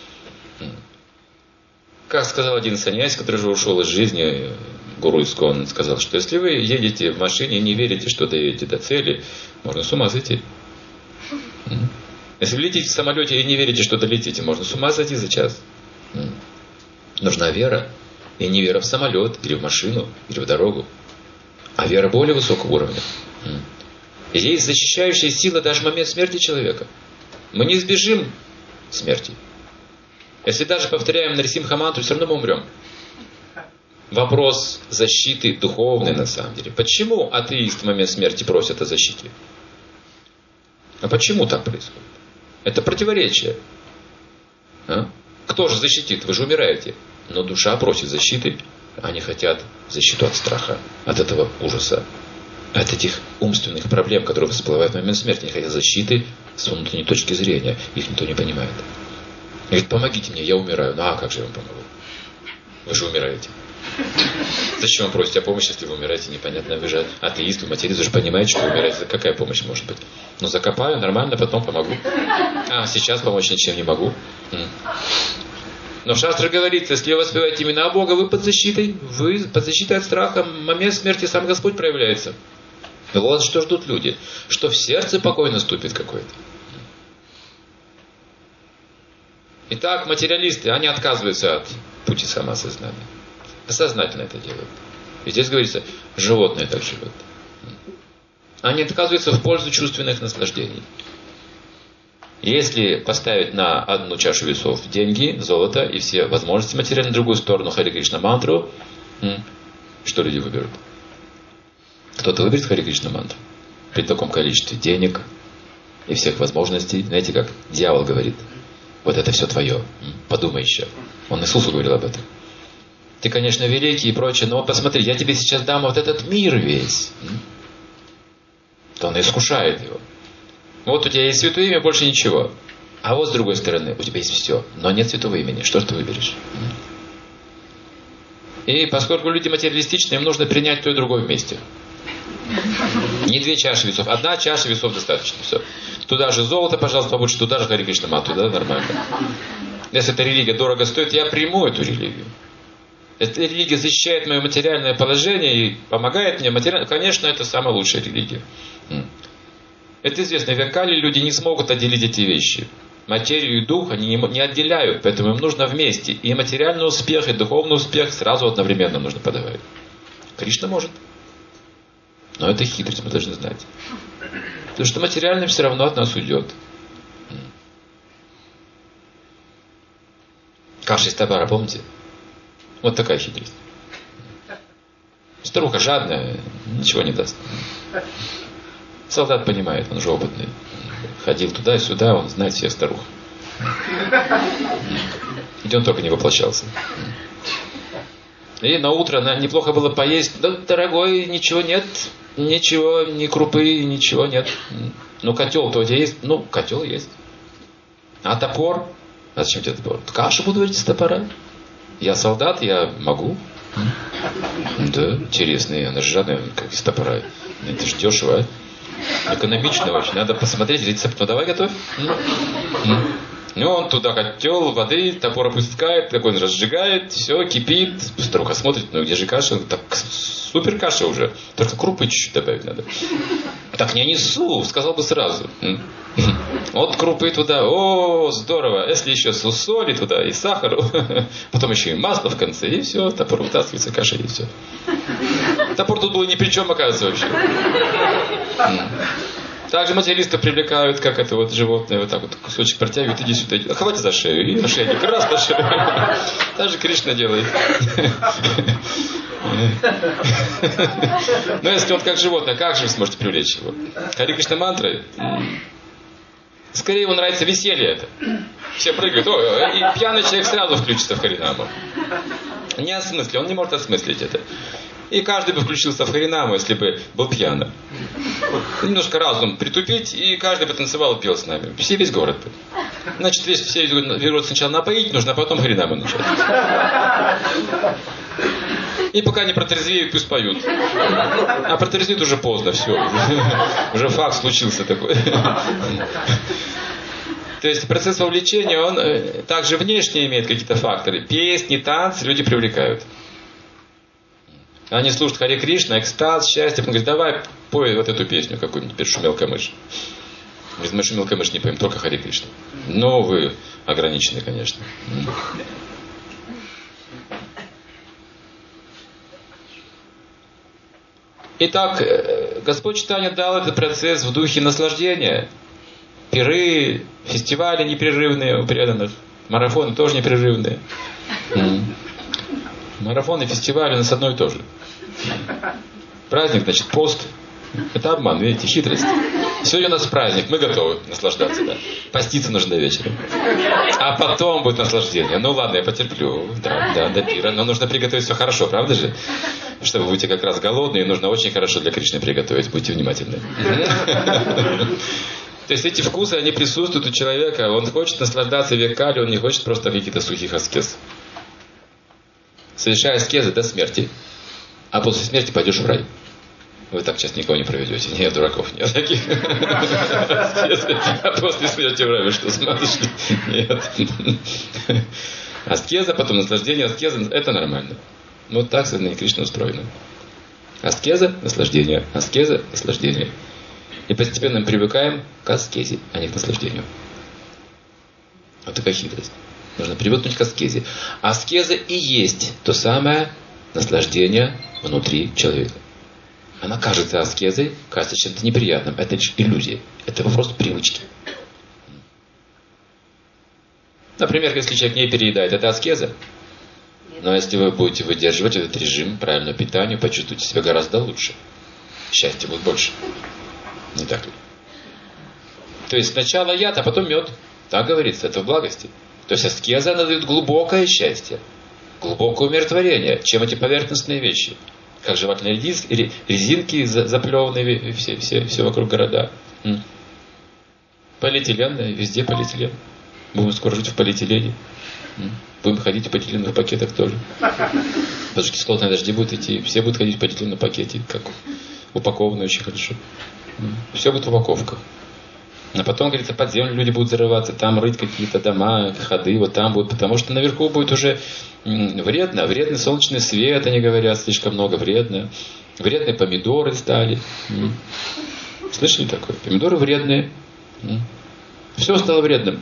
Как сказал один саньяси, который уже ушел из жизни, гуру Искон, сказал, что если вы едете в машине и не верите, что доедете до цели, можно с ума сойти. Если вы летите в самолете и не верите, что долетите, можно с ума сойти за час. Нужна вера. И не вера в самолет, или в машину, или в дорогу, а вера более высокого уровня. И есть защищающая сила даже в момент смерти человека. Мы не избежим смерти. Если даже повторяем Нарисимха мантру, все равно мы умрем. Вопрос защиты духовной на самом деле. Почему атеист в момент смерти просит о защите? А почему так происходит? Это противоречие. Кто же защитит? Вы же умираете. Но душа просит защиты. Они хотят защиту от страха, от этого ужаса, от этих умственных проблем, которые всплывают в момент смерти. Они хотят защиты с внутренней точки зрения. Их никто не понимает. Говорит, помогите мне, я умираю. Ну а как же я вам помогу? Вы же умираете. Зачем вам просите о помощи, если вы умираете? Непонятно. Вы же атеист, вы материст, вы же понимаете, что вы умираете. Какая помощь может быть? Ну закопаю, нормально, потом помогу. А сейчас помочь ничем не могу. Но в Шастре говорится, если вы воспеваете имена Бога, вы под защитой от страха. В момент смерти сам Господь проявляется. И вот что ждут люди. Что в сердце покой наступит какой-то. Итак, материалисты, они отказываются от пути самосознания. Сознательно это делают. И здесь говорится, животные так живут. Они отказываются в пользу чувственных наслаждений. Если поставить на одну чашу весов деньги, золото и все возможности материальные, на другую сторону Харе Кришна мантру, что люди выберут? Кто-то выберет Харе Кришна мантру при таком количестве денег и всех возможностей. Знаете, как дьявол говорит, вот это все твое, подумай еще. Он Иисусу говорил об этом. Ты, конечно, великий и прочее, но посмотри, я тебе сейчас дам вот этот мир весь. То он искушает его. Вот у тебя есть Святое Имя, больше ничего. А вот с другой стороны, у тебя есть все, но нет Святого Имени. Что же ты выберешь? И поскольку люди материалистичные, им нужно принять то и другое вместе. Не две чаши весов. Одна чаша весов достаточно. Все. Туда же золото, пожалуйста, побольше, туда же Харе Кришна манту, туда нормально. Если эта религия дорого стоит, я приму эту религию. Эта религия защищает мое материальное положение и помогает мне материально. Конечно, это самая лучшая религия. Это известно. В Векале люди не смогут отделить эти вещи. Материю и дух они не отделяют, поэтому им нужно вместе. И материальный успех, и духовный успех сразу одновременно нужно подавать. Кришна может. Но это хитрость, мы должны знать. Потому что материальное все равно от нас уйдет. Каша из табара, помните? Вот такая хитрость. Старуха жадная, ничего не даст. Солдат понимает, он же опытный. Ходил туда и сюда, он знает всех старух. Где он только не воплощался. И на утро неплохо было поесть. Да, дорогой, ничего нет. Ничего, ни крупы, ничего нет. Ну, котел-то у тебя есть? Ну, котел есть. А топор? А зачем тебе топор? Кашу буду варить из топора. Я солдат, я могу. Да, интересный, она же жадная, как из топора. Это же дешево, а? Экономично очень. Надо посмотреть рецепт. Ну, давай готовь. Ну, он туда котел, воды, топор опускает, такой он разжигает, все, кипит. Старуха смотрит, ну где же каша? Так, супер каша уже. Только крупы чуть-чуть добавить надо. Так не несу, сказал бы сразу. Вот крупы туда, о, здорово. Если еще соли туда и сахару, потом еще и масло в конце, и все, топор вытаскивается, каша и все. Топор тут был ни при чем, оказывается, вообще. Также материалисты привлекают, как это вот животное, вот так вот кусочек протягивает, иди сюда, хватит за шею, и ошейник, раз на шею. Так же Кришна делает. Но если он как животное, как же вы сможете привлечь его? Хари Кришна мантрой? Скорее ему нравится веселье это. Все прыгают, и пьяный человек сразу включится в Харинаму. Не осмыслил, он не может осмыслить это. И каждый бы включился в Харинаму, если бы был пьяным. Немножко разум притупить, и каждый бы танцевал и пел с нами. Весь город бы. Значит, весь город сначала напоить нужно, а потом Харинаму начать. И пока не протрезвеют, пусть поют. А протрезвеют уже поздно, все. Уже факт случился такой. То есть процесс вовлечения, он также внешне имеет какие-то факторы. Песни, танцы люди привлекают. Они слушают Харе Кришна, экстаз, счастье. Он говорит, давай пой вот эту песню какую-нибудь, теперь «Шумелка мышь». Говорит, мы «Шумелка мышь» не поем, только Харе Кришна. Но вы ограничены, конечно. Итак, Господь Чайтанья дал этот процесс в духе наслаждения. Пиры, фестивали непрерывные у преданных, марафоны тоже непрерывные. Марафоны, фестивали у нас одно и то же. Праздник, значит, пост. Это обман, видите, хитрость. Сегодня у нас праздник, мы готовы наслаждаться, да. Поститься нужно до вечера. А потом будет наслаждение. Ну ладно, я потерплю, да, до пира. Но нужно приготовить все хорошо, правда же? Чтобы вы будете как раз голодные, нужно очень хорошо для Кришны приготовить. Будьте внимательны. То есть эти вкусы, они присутствуют у человека. Он хочет наслаждаться векали, он не хочет просто каких-то сухих аскез. Совершая аскезы до смерти, а после смерти пойдешь в рай. Вы так сейчас никого не проведете. Нет, дураков нет таких. А после смерти в рай вы что, смотришь? Нет. Аскеза, потом наслаждение. Аскеза, это нормально. Вот так сознание Кришны устроено. Аскеза, наслаждение. Аскеза, наслаждение. И постепенно мы привыкаем к аскезе, а не к наслаждению. Вот такая хитрость. Нужно привыкнуть к аскезе. Аскеза и есть то самое наслаждение внутри человека. Она кажется аскезой, кажется чем-то неприятным. Это лишь иллюзия. Это вопрос привычки. Например, если человек не переедает, это аскеза. Но если вы будете выдерживать этот режим правильного питания, почувствуете себя гораздо лучше. Счастья будет больше. Не так ли? То есть сначала яд, а потом мед. Так говорится, это в благости. То есть аскеза, она дает глубокое счастье, глубокое умиротворение, чем эти поверхностные вещи. Как жевательные резинки заплеванные все вокруг города. Полиэтилен, везде полиэтилен. Будем скоро жить в полиэтилене. Будем ходить в полиэтиленовых пакетах тоже. Потому что кислотные дожди будут идти, все будут ходить в полиэтиленовом пакете, как упакованные очень хорошо. Все будет в упаковках. А потом, говорится, под землю люди будут зарываться, там рыть какие-то дома, ходы, вот там будут, потому что наверху будет уже вредно. Вредный солнечный свет, они говорят, слишком много вредно. Вредные помидоры стали. Слышали такое? Помидоры вредные. Все стало вредным.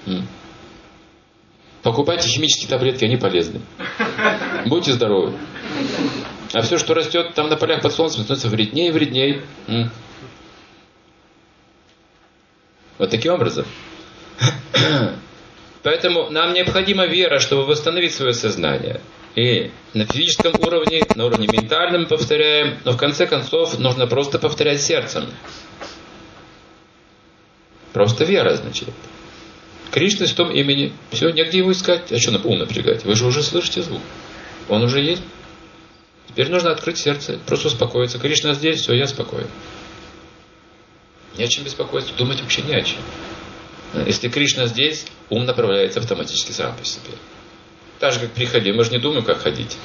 Покупайте химические таблетки, они полезны. Будьте здоровы. А все, что растет там на полях под солнцем, становится вреднее и вреднее. Вот таким образом. Поэтому нам необходима вера, чтобы восстановить свое сознание. И на физическом уровне, на уровне ментальном мы повторяем, но в конце концов нужно просто повторять сердцем. Просто вера, значит. Кришна в том имени. Все, негде его искать. А что нам ум напрягать? Вы же уже слышите звук. Он уже есть. Теперь нужно открыть сердце, просто успокоиться. Кришна здесь, все, я спокоен. Не о чем беспокоиться, думать вообще не о чем. Если Кришна здесь, ум направляется автоматически сам по себе. Так же, как при ходе. Мы же не думаем, как ходить.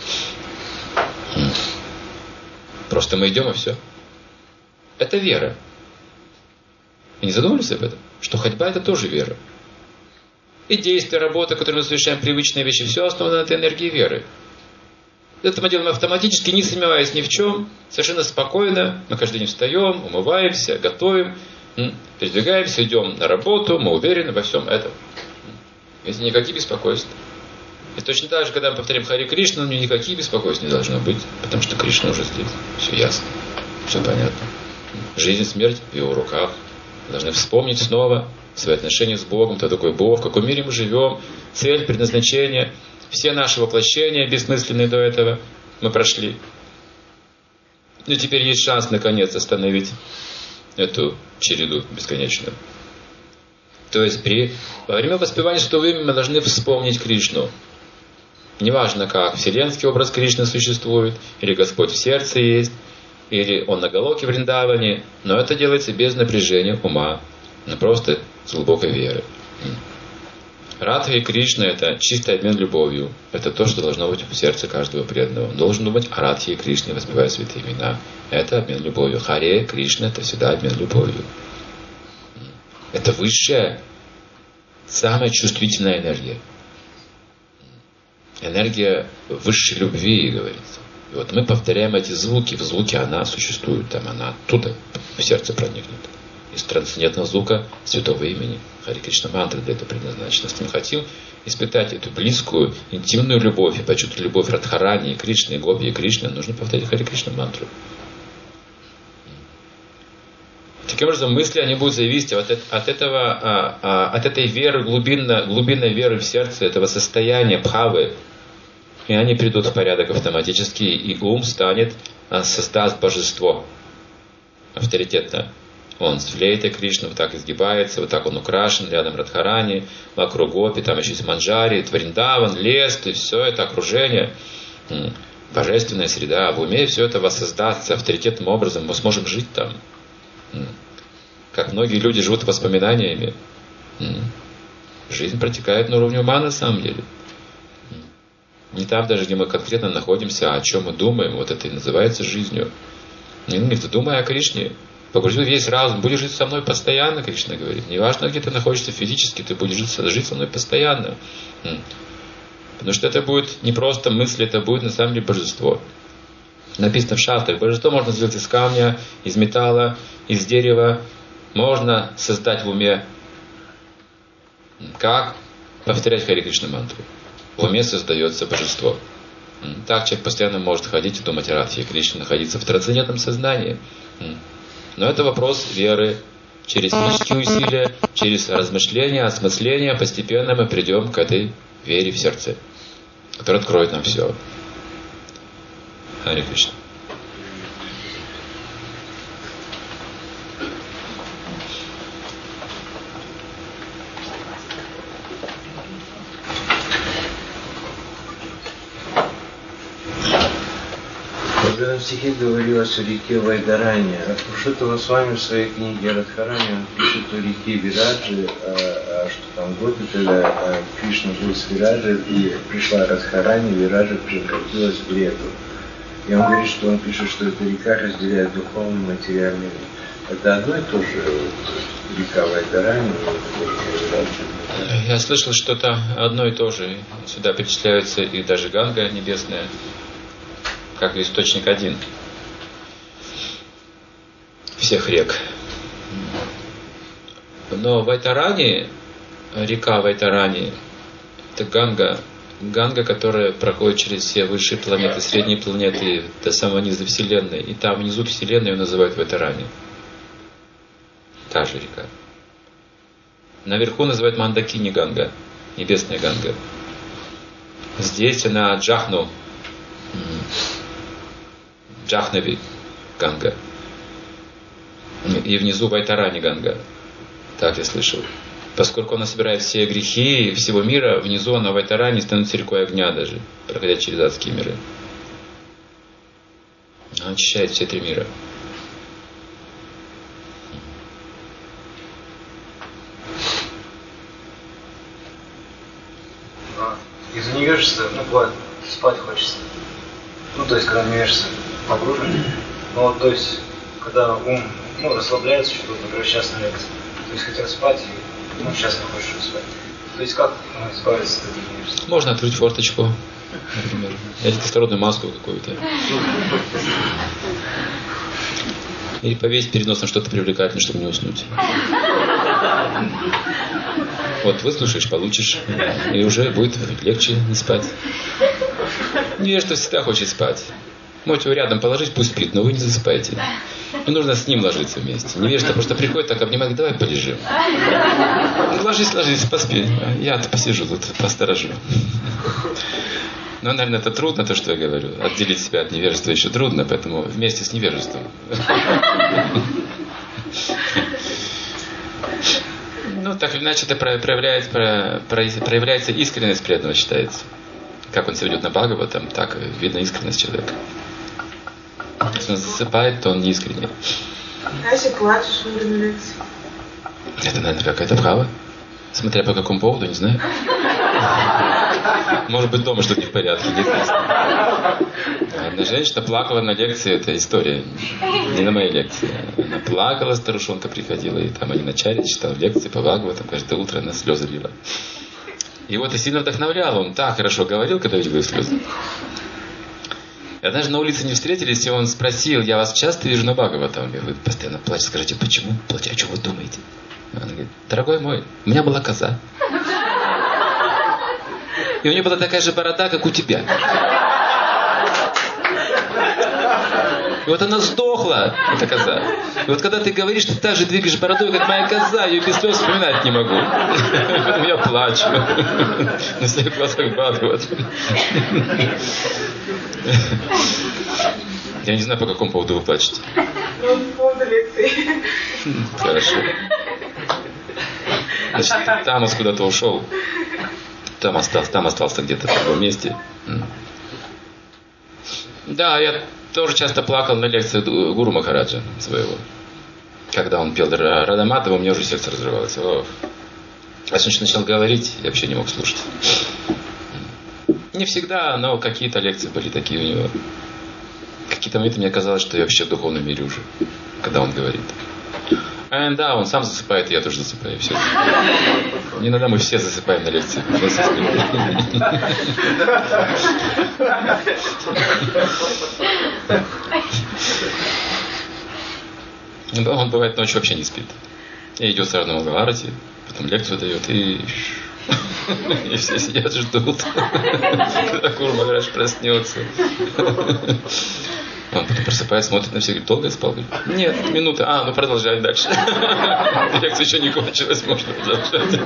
Просто мы идем и все. Это вера. Вы не задумывались об этом? Что ходьба это тоже вера. И действия, работа, которые мы совершаем, привычные вещи, все основано на этой энергии веры. Это мы делаем автоматически, не сомневаясь ни в чем, совершенно спокойно. Мы каждый день встаем, умываемся, готовим, передвигаемся, идем на работу, мы уверены во всем этом. Если никаких беспокойств. И точно так же, когда мы повторяем Харе Кришна, никаких беспокойств не должно быть, потому что Кришна уже здесь. Все ясно, все понятно. Жизнь, смерть в его руках. Мы должны вспомнить снова свои отношения с Богом, кто такой Бог, в каком мире мы живем, цель, предназначение. Все наши воплощения бессмысленные до этого мы прошли. И теперь есть шанс наконец остановить эту череду бесконечную. То есть во время воспевания Святого имени мы должны вспомнить Кришну. Неважно как, вселенский образ Кришны существует, или Господь в сердце есть, или Он на Галоке Вриндаване, но это делается без напряжения ума, но просто с глубокой верой. Радха и Кришна — это чистый обмен любовью. Это то, что должно быть в сердце каждого преданного. Он должен думать о Радхе и Кришне, воспевая святые имена. Это обмен любовью. Харе, Кришна — это всегда обмен любовью. Это высшая, самая чувствительная энергия. Энергия высшей любви, говорится. И вот мы повторяем эти звуки. В звуке она существует, там она оттуда в сердце проникнет. Из трансцендентного звука святого имени. Харе Кришна мантра для этого предназначена. Если мы хотим испытать эту близкую, интимную любовь и почувствовать любовь Радхарани, и Кришны, и Гопи, и Кришны, нужно повторять Харе Кришна мантру. Таким образом, мысли, они будут зависеть от этой веры, глубинной веры в сердце, этого состояния бхавы. И они придут в порядок автоматически, и ум создаст божество авторитетно. Он с флейтой Кришны вот так изгибается, вот так он украшен, рядом Радхарани, вокруг Гопи, там еще есть Манджари, Вриндаван, лес, и все это окружение, божественная среда. В уме все это воссоздастся авторитетным образом, мы сможем жить там. Как многие люди живут воспоминаниями. Жизнь протекает на уровне ума на самом деле. Не там даже, где мы конкретно находимся, а о чем мы думаем, вот это и называется жизнью. Не думай о Кришне. Погрузил весь разум, будешь жить со мной постоянно, Кришна говорит. Неважно, где ты находишься физически, ты будешь жить со мной постоянно. Потому что это будет не просто мысли, это будет на самом деле божество. Написано в шастрах, божество можно сделать из камня, из металла, из дерева. Можно создать в уме. Как? Повторять Харе Кришна мантру. В уме создается божество. Так человек постоянно может ходить и думать о Радхе и Кришне, находиться в трансцендентном сознании. Но это вопрос веры. Через физические усилия, через размышления, осмысления постепенно мы придем к этой вере в сердце, которая откроет нам все. Харе Кришна. В этом стихе говорилось о реке Вайдарани. Пушитова с вами в своей книге Радхарани он пишет о реке Вираджи, что там годы, когда Кришна был с Вираджи, и пришла Радхарани, Вираджа превратилась в реку. И он говорит, что он пишет, что эта река разделяет духовный и материальный мир. Это одно и то же река Вайдарани и река Вираджи? Я слышал что-то одно и то же. Сюда перечисляются и даже Ганга небесная, как источник один всех рек. Но Вайтарани, река Вайтарани, это Ганга, которая проходит через все высшие планеты, средние планеты, до самого низа Вселенной. И там внизу Вселенной ее называют Вайтарани. Та же река. Наверху называют Мандакини Ганга, небесная Ганга. Здесь она Джахну, Джахнави Ганга. И внизу Вайтарани Ганга. Так я слышал. Поскольку она собирает все грехи всего мира, внизу она Вайтарани становится рекой огня даже, проходя через адские миры. Она очищает все три мира. Из-за невежества, бывает, спать хочется. То есть, когда невежество погружен, то есть, когда ум, расслабляется, что-то, например, сейчас на лекции, то есть, хотел спать, и, сейчас не хочешь спать. То есть, как избавиться от этого невежества? Можно открыть форточку, например, или кислородную маску какую-то. Или повесить перед носом что-то привлекательное, чтобы не уснуть. Вот выслушаешь, получишь, и уже будет легче не спать. Невежество всегда хочет спать. Можете его рядом положить, пусть спит, но вы не засыпайте. И нужно с ним ложиться вместе. Невежда просто приходит, так обнимает, давай полежим. Ложись, поспи. Я-то посижу тут, посторожу. Но, наверное, это трудно, то, что я говорю. Отделить себя от невежества еще трудно, поэтому вместе с невежеством. Ну, так или иначе, это проявляется искренность преданного, считается. Как он себя ведет на Бхагаватам, так видно искренность человека. Если он засыпает, то он не искренний. А если плачешь во время лекции? Это, наверное, какая-то бхава. Смотря по какому поводу, не знаю. Может быть, дома что-то не в порядке. Одна женщина плакала на лекции, это история, не на моей лекции. Она плакала, старушонка приходила, и там они начали, читал лекции по Бхагаватам, каждое утро она слезы лила. Его это сильно вдохновляло, он так хорошо говорил, когда видел его слезы. И однажды на улице не встретились, и он спросил, я вас часто вижу на Бхагаватам? Вы постоянно плачете, скажите, почему? Плачете, о чем вы думаете? Она говорит, дорогой мой, у меня была коза. И у нее была такая же борода, как у тебя. И вот она сдохла, эта коза. И вот когда ты говоришь, ты так же двигаешь бородой, как моя коза, я ее без слез вспоминать не могу. Поэтому я плачу. На своих глазах Бхагават. Я не знаю, по какому поводу вы плачете. Ну, по поводу лекции. Хорошо. Значит, Тамас куда-то ушел. Там остался где-то в другом месте. Да, я тоже часто плакал на лекциях Гуру Махараджа своего. Когда он пел Радамадхава, у меня уже сердце разрывалось. А если он начал говорить, я вообще не мог слушать. Не всегда, но какие-то лекции были такие у него. Какие-то моменты мне казалось, что я вообще в духовном мире уже, когда он говорит. Да, он сам засыпает, и я тоже засыпаю. Все. Иногда мы все засыпаем на лекции. Он бывает ночью вообще не спит. И идет сразу на Мангаларати, потом лекцию дает, и все сидят, ждут, когда Гуру Махарадж проснется. Он потом просыпается, смотрит на всех, говорит, долго я спал? Говорит, нет, минута. Ну продолжай дальше. Лекция еще не кончилась, можно продолжать.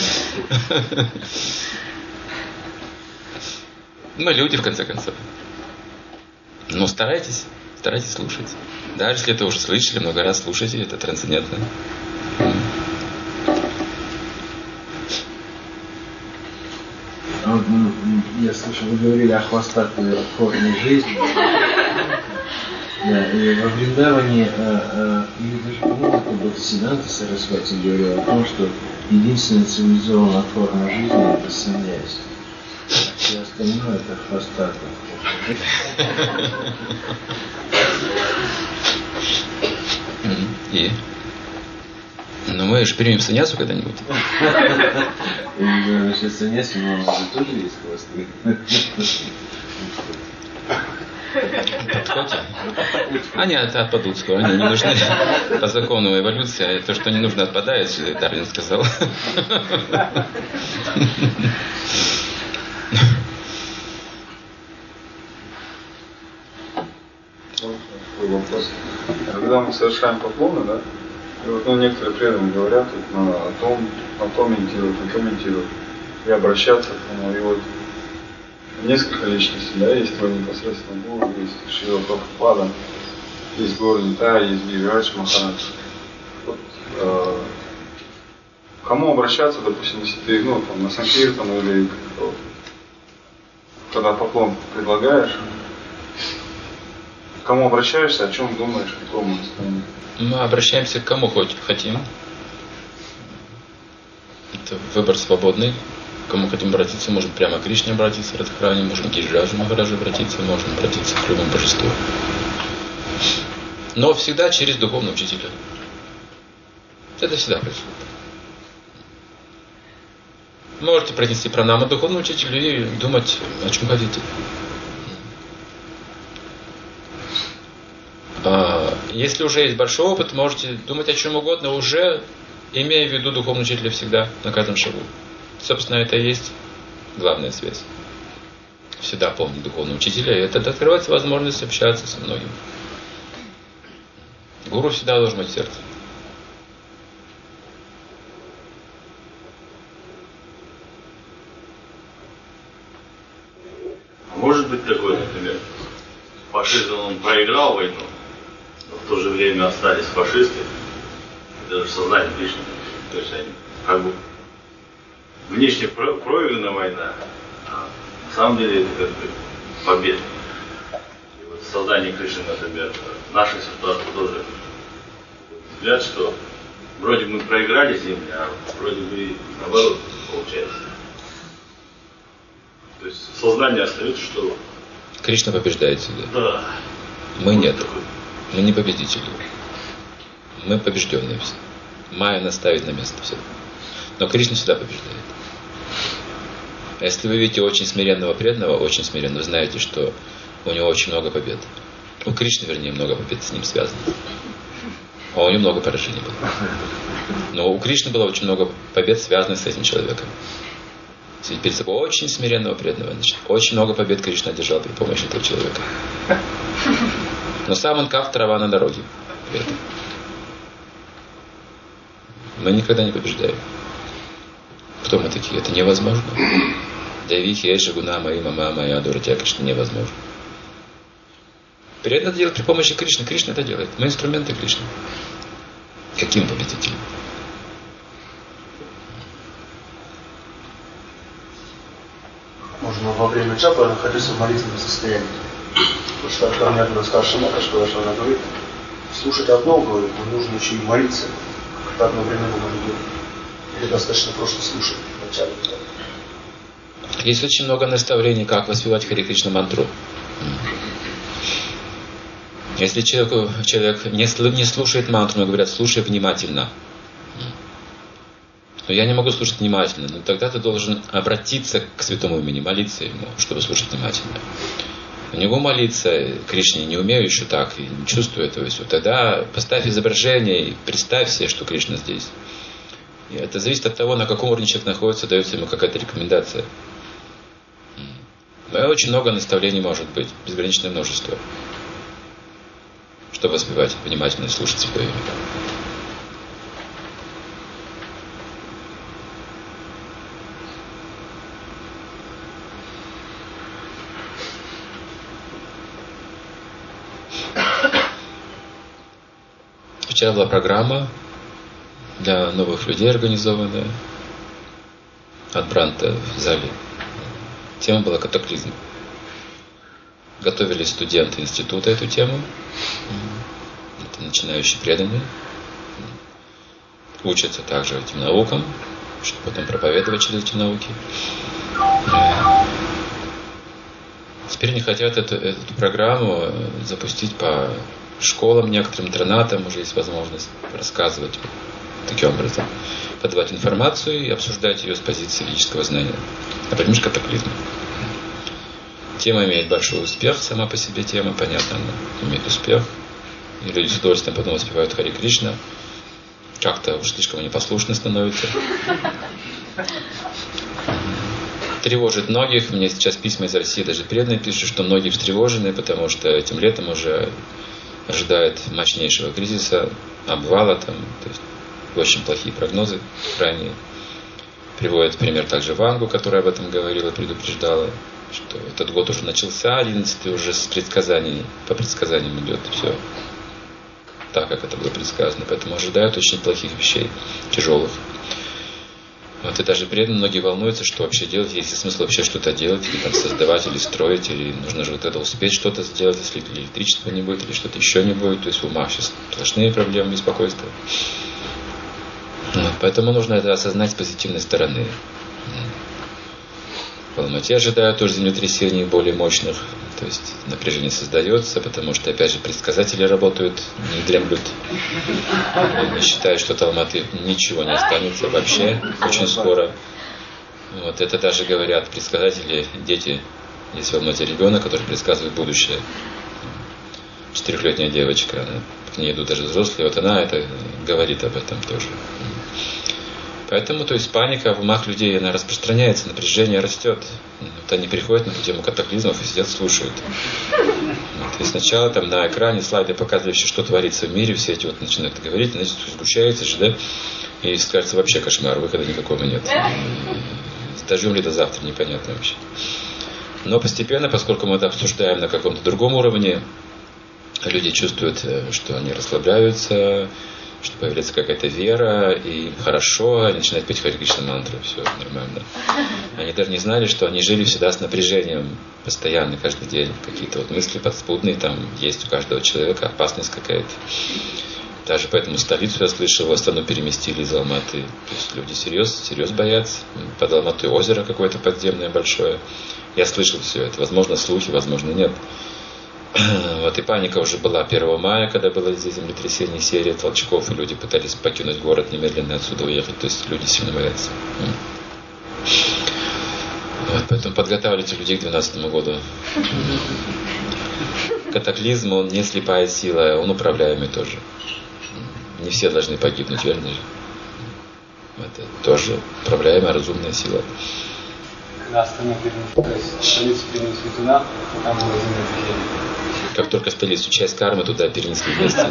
Мы люди, в конце концов. Но старайтесь слушать. Даже если это уже слышали много раз, слушайте, это трансцендентно. Я слышал, вы говорили о хвостатой форме жизни. Да, и во Вриндаване, и даже, по-моему, это Бхактисиданта Сарасвати говорил о том, что единственная цивилизованная форма жизни – это саньяси. Все остальное – это хвостатая форма. И? Ну мы же примем саньясу когда-нибудь. Насчет саньяси, может быть, тоже есть хвосты? Подходим. Они отпадут скоро, они не нужны по закону эволюции. То, что не нужно, отпадает, Дарвин сказал. Такой вопрос. Когда мы совершаем поклоны, да, и вот, некоторые преданные говорят, о том комментируют, и обращаться к нему, и вот несколько личностей, да, есть твой непосредственно Гуру, есть Шрила Прабхупада, есть Гора Нитай, есть Гирирадж Махарадж. Вот, кому обращаться, допустим, если ты, на Санкиртан или когда поклон предлагаешь, к кому обращаешься, о чем думаешь, в каком состоянии? Мы обращаемся к кому хотим. Это выбор свободный. К кому хотим обратиться, можем прямо к Кришне обратиться, Радхарани, можем к Гирираджу Махараджу обратиться, можем обратиться к любому божеству. Но всегда через духовного учителя. Это всегда происходит. Можете произнести пранаму духовному учителю и думать, о чем хотите. Если уже есть большой опыт, можете думать о чем угодно, уже имея в виду духовного учителя всегда, на каждом шагу. Собственно, это и есть главная связь. всегда помнить духовного учителя, и это открывается возможность общаться со многим. Гуру всегда должен быть в сердце. Может быть такое, например, фашизм он проиграл войну, но в то же время остались фашисты, даже в сознании Кришны. То есть они как бы внешне проиграна война, а на самом деле это как бы победа. И вот в сознании Кришны, например, наша ситуация тоже взгляд, что вроде мы проиграли землю, а вроде бы наоборот получается. То есть сознание остается, что... Кришна побеждает всегда. Да. Мы нет. Мы не победители. Мы побежденные все. Майя нас ставит на место все. Но Кришна всегда побеждает. А если вы видите очень смиренного преданного, очень смиренного, вы знаете, что у него очень много побед. У Кришны, вернее, много побед с ним связано. А у него много поражений было. Но у Кришны было очень много побед, связанных с этим человеком. Перед собой очень смиренного преданного. Значит, очень много побед Кришна одержал при помощи этого человека. Но сам он как трава на дороге. Мы никогда не побеждаем. Кто мы такие? Это невозможно. Давихи, Эйша, Гуна, Маи, Мама, Майя, Дуратья, Кришна, невозможно. Преданно делать при помощи Кришны. Кришна это делает. Мы инструменты Кришны. Каким победителем? Можно во время джапа находиться в молитвенном состоянии. Потому что ко мне одна старшая матушка, что она говорит, слушать одно, говорит, но нужно еще и молиться. Как-то одновременно может быть. Или достаточно просто слушать вначале. Есть очень много наставлений, как воспевать Харе Кришна мантру. Если человек не слушает мантру, но говорят, слушай внимательно. Но я не могу слушать внимательно. Но тогда ты должен обратиться к святому имени, молиться ему, чтобы слушать внимательно. У него молиться Кришне не умею еще так, и не чувствую этого всего. Тогда поставь изображение и представь себе, что Кришна здесь. И это зависит от того, на каком уровне человек находится, дается ему какая-то рекомендация. Но очень много наставлений может быть, безграничное множество, чтобы воспевать внимательно и слушать святое имя. Вчера была программа для новых людей организованная от Бранта в зале. Тема была катаклизм. Готовили студенты института эту тему. Это начинающие преданные. Учатся также этим наукам, чтобы потом проповедовать через эти науки. Теперь они хотят эту программу запустить по школам, некоторым интернатам. Уже есть возможность рассказывать таким образом, подавать информацию и обсуждать ее с позиции ведического знания. Например, катаклизм. Тема имеет большой успех, сама по себе тема, понятно, она имеет успех. И люди с удовольствием потом воспевают Харе Кришна. Как-то уж слишком они послушны становятся. Тревожит многих. Мне сейчас письма из России даже преданные пишут, что многие встревожены, потому что этим летом уже ожидает мощнейшего кризиса, обвала там, то есть очень плохие прогнозы ранее. Приводит пример также Вангу, которая об этом говорила, предупреждала, что этот год уже начался, 11-й уже с предсказаний, по предсказаниям идет все так, как это было предсказано. Поэтому ожидают очень плохих вещей, тяжелых. Вот и даже преданные многие волнуются, что вообще делать, есть ли смысл вообще что-то делать, или там создавать, или строить, или нужно же вот это успеть что-то сделать, если электричества не будет, или что-то еще не будет. То есть у ума сейчас сплошные проблемы, беспокойства. Вот, поэтому нужно это осознать с позитивной стороны. В Алмате ожидают тоже землетрясений более мощных. То есть напряжение создается, потому что, опять же, предсказатели работают, не дремлют. И считают, что от Алматы ничего не останется вообще очень скоро. Вот это даже говорят предсказатели, дети. Есть в Алмате ребенок, который предсказывает будущее. 4-летняя девочка, к ней идут даже взрослые. Вот она это говорит об этом тоже. Поэтому, то есть, паника в умах людей, она распространяется, напряжение растет. Вот они приходят на тему катаклизмов и сидят, слушают. Вот. И сначала там на экране слайды показывающие, что творится в мире, все эти вот начинают говорить, значит, сгущается же, да? И кажется, вообще кошмар, выхода никакого нет. Дождем ли до завтра, непонятно вообще. Но постепенно, поскольку мы это обсуждаем на каком-то другом уровне, люди чувствуют, что они расслабляются, что появляется какая-то вера, и им хорошо, они начинают петь Харе Кришна мантру, все нормально. Они даже не знали, что они жили всегда с напряжением, постоянно, каждый день. Какие-то вот мысли подспудные там есть у каждого человека, опасность какая-то. Даже поэтому столицу, я слышал, в Астану переместили из Алматы. То есть люди всерьез боятся. Под Алматой озеро какое-то подземное большое. Я слышал все это. Возможно, слухи, возможно, нет. Вот и паника уже была 1 мая, когда было здесь землетрясение, серия толчков, и люди пытались покинуть город, немедленно отсюда уехать. То есть люди сильно боятся. Вот, поэтому подготавливайте людей к 2012 году. Катаклизм, он не слепая сила, он управляемый тоже. Не все должны погибнуть, верно же? Это тоже управляемая, разумная сила. Когда Астана столицу перенесли туда, там было землетрясение. Как только столицу, часть кармы туда перенесли вместе.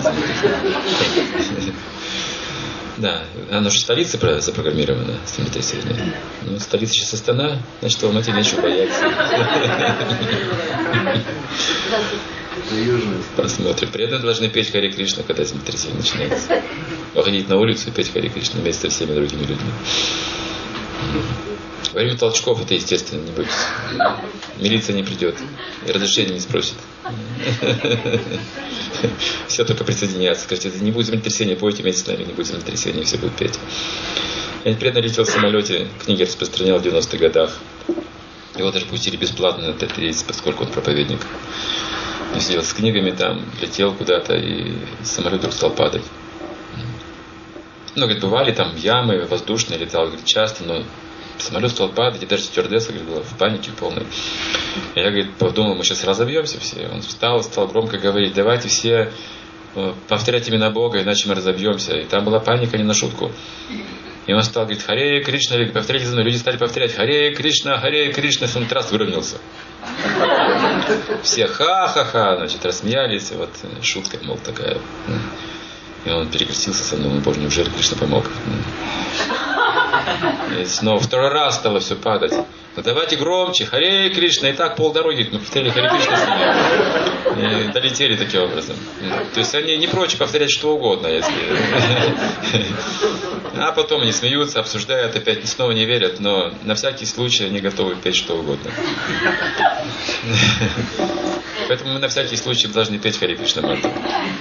Да, оно же в столице запрограммировано, землетрясение. Ну, столица сейчас Астана, значит, в Алмате нечего бояться. Посмотрим. Преданные должны петь Харе Кришна, когда землетрясение начинается. Выходить на улицу и петь Харе Кришна вместе со всеми другими людьми. Во время толчков это естественно, не бойтесь. Милиция не придет и разрешения не спросит. Все только присоединяются. Скажите, не будет землетрясения, пойте вместе с нами, не будет землетрясения, все будут петь. Я неприятно летел в самолете, книги распространял в 90-х годах. Его даже пустили бесплатно на этот рейс, поскольку он проповедник. Я сидел с книгами там, летел куда-то, и самолет вдруг стал падать. Ну, говорит, бывали там ямы, воздушные, летал, говорит, часто, но самолет стал падать, и даже стюардесса, говорит, была в панике полной. И я, говорит, подумал, мы сейчас разобьемся все. Он встал, стал громко говорить, давайте все повторять имена Бога, иначе мы разобьемся. И там была паника не на шутку. И он стал говорить, Харе Кришна, повторяйте за мной. Люди стали повторять, Харе Кришна, он раз выровнялся. Все ха-ха-ха, значит, рассмеялись. Вот шутка, мол, такая. И он перекрестился со мной, Боже, неужели Кришна помог? И снова 2-й раз стало все падать. Ну давайте громче, Харе Кришна. И так полдороги мы повторили Харе Кришна с ними. И долетели таким образом. То есть они не прочь повторять что угодно, если... А потом они смеются, обсуждают, опять снова не верят, но на всякий случай они готовы петь что угодно. Поэтому мы на всякий случай должны петь Харе Кришна мантру.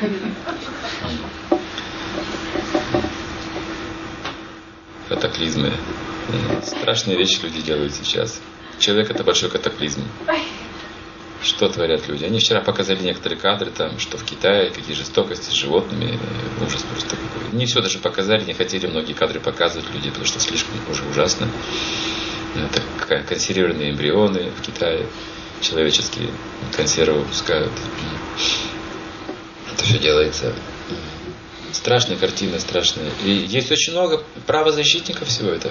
Катаклизмы. Страшные вещи люди делают сейчас. Человек — это большой катаклизм. Что творят люди? Они вчера показали некоторые кадры, там, что в Китае, какие жестокости с животными, ужас просто какой. Не все даже показали, не хотели многие кадры показывать люди, потому что слишком уже ужасно. Это консервированные эмбрионы в Китае, человеческие консервы выпускают. Это все делается. Страшная картина, страшная. И есть очень много правозащитников всего этого.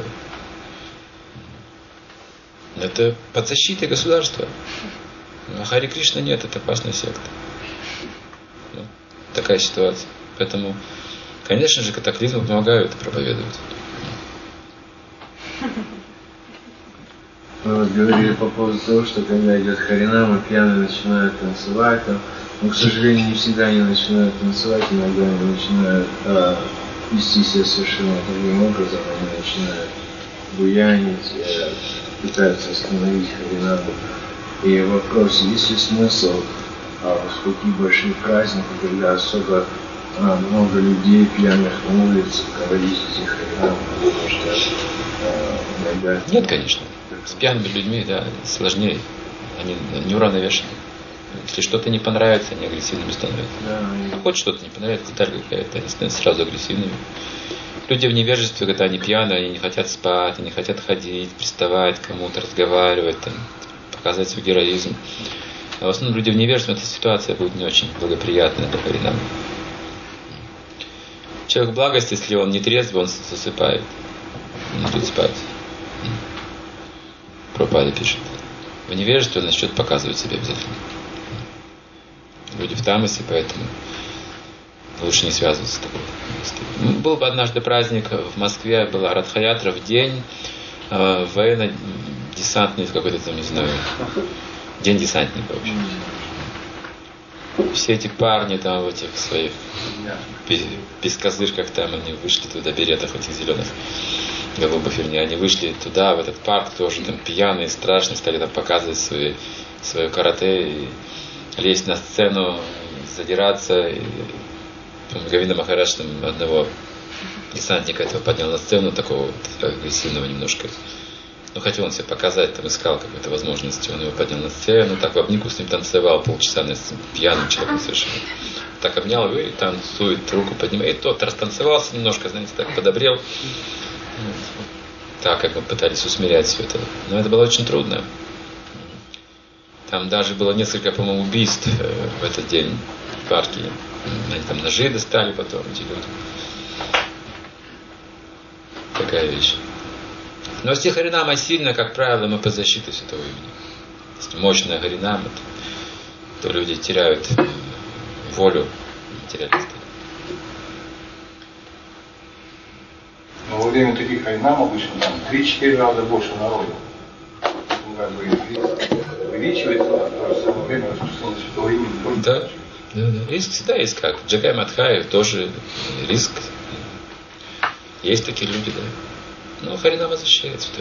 Это под защитой государства. А Харе Кришна нет, это опасная секта. Ну, такая ситуация. Поэтому, конечно же, катаклизмы помогают проповедовать. Мы вот говорили по поводу того, что когда идет Харинам, и пьяные начинают танцевать, но, к сожалению, не всегда они начинают танцевать, иногда они начинают вести себя совершенно другим образом, они начинают буянить, пытаются остановить Харинам. И вопрос, есть ли смысл в такие большие праздники, когда особо много людей пьяных на улице, говорить этих Харинам, потому что иногда... Нет, конечно. С пьяными людьми, да, сложнее. Они неуравновешены. Если что-то не понравится, они агрессивными становятся. Да, хоть что-то не понравится, деталь какая-то, они становятся сразу агрессивными. Люди в невежестве, когда они пьяные, они не хотят спать, они хотят ходить, приставать к кому-то, разговаривать, там, показать свой героизм. А в основном люди в невежестве, эта ситуация будет не очень благоприятная для Харинама. Человек в благости, если он не трезвый, он засыпает. не идут спать. Прабхупада пишет. В невежестве начнет показывать себя обязательно. Люди в тамасе, поэтому лучше не связываться с такой. Был бы однажды праздник в Москве, была Радха-ятра в день военно-десантный, какой-то там, не знаю, день десантника, в общем. Все эти парни там в этих своих пескозырках там, они вышли туда, беретах этих зеленых, голубых, вернее, они вышли туда, в этот парк, тоже там пьяные, страшные, стали там показывать свое карате, и лезть на сцену, задираться. И Говинда Махарадж там одного десантника этого поднял на сцену, такого агрессивного немножко. Ну, хотел он себе показать, там искал какой-то возможности. Он его поднял на сцену, так в обнимку с ним танцевал полчаса, на сцене, пьяным человеком совершенно. Так обнял его и танцует, руку поднимает. И тот растанцевался немножко, знаете, так подобрел. Так, как мы пытались усмирять все это. Но это было очень трудно. Там даже было несколько, по-моему, убийств в этот день в парке. Они там ножи достали потом, эти люди. Такая вещь. Но если Харинама сильно, как правило, мы под защитой Святого Имени. Если мощная Харинама, то люди теряют волю материалиста. Но во время таких Харинам обычно там 3-4 раза больше народу. Ну, как бы увеличивается, а в то же самое время распространение Святого Имени. Да. Риск всегда есть как. Джагай Мадхай тоже риск. Есть такие люди, да. Но Харинама защищает Святой.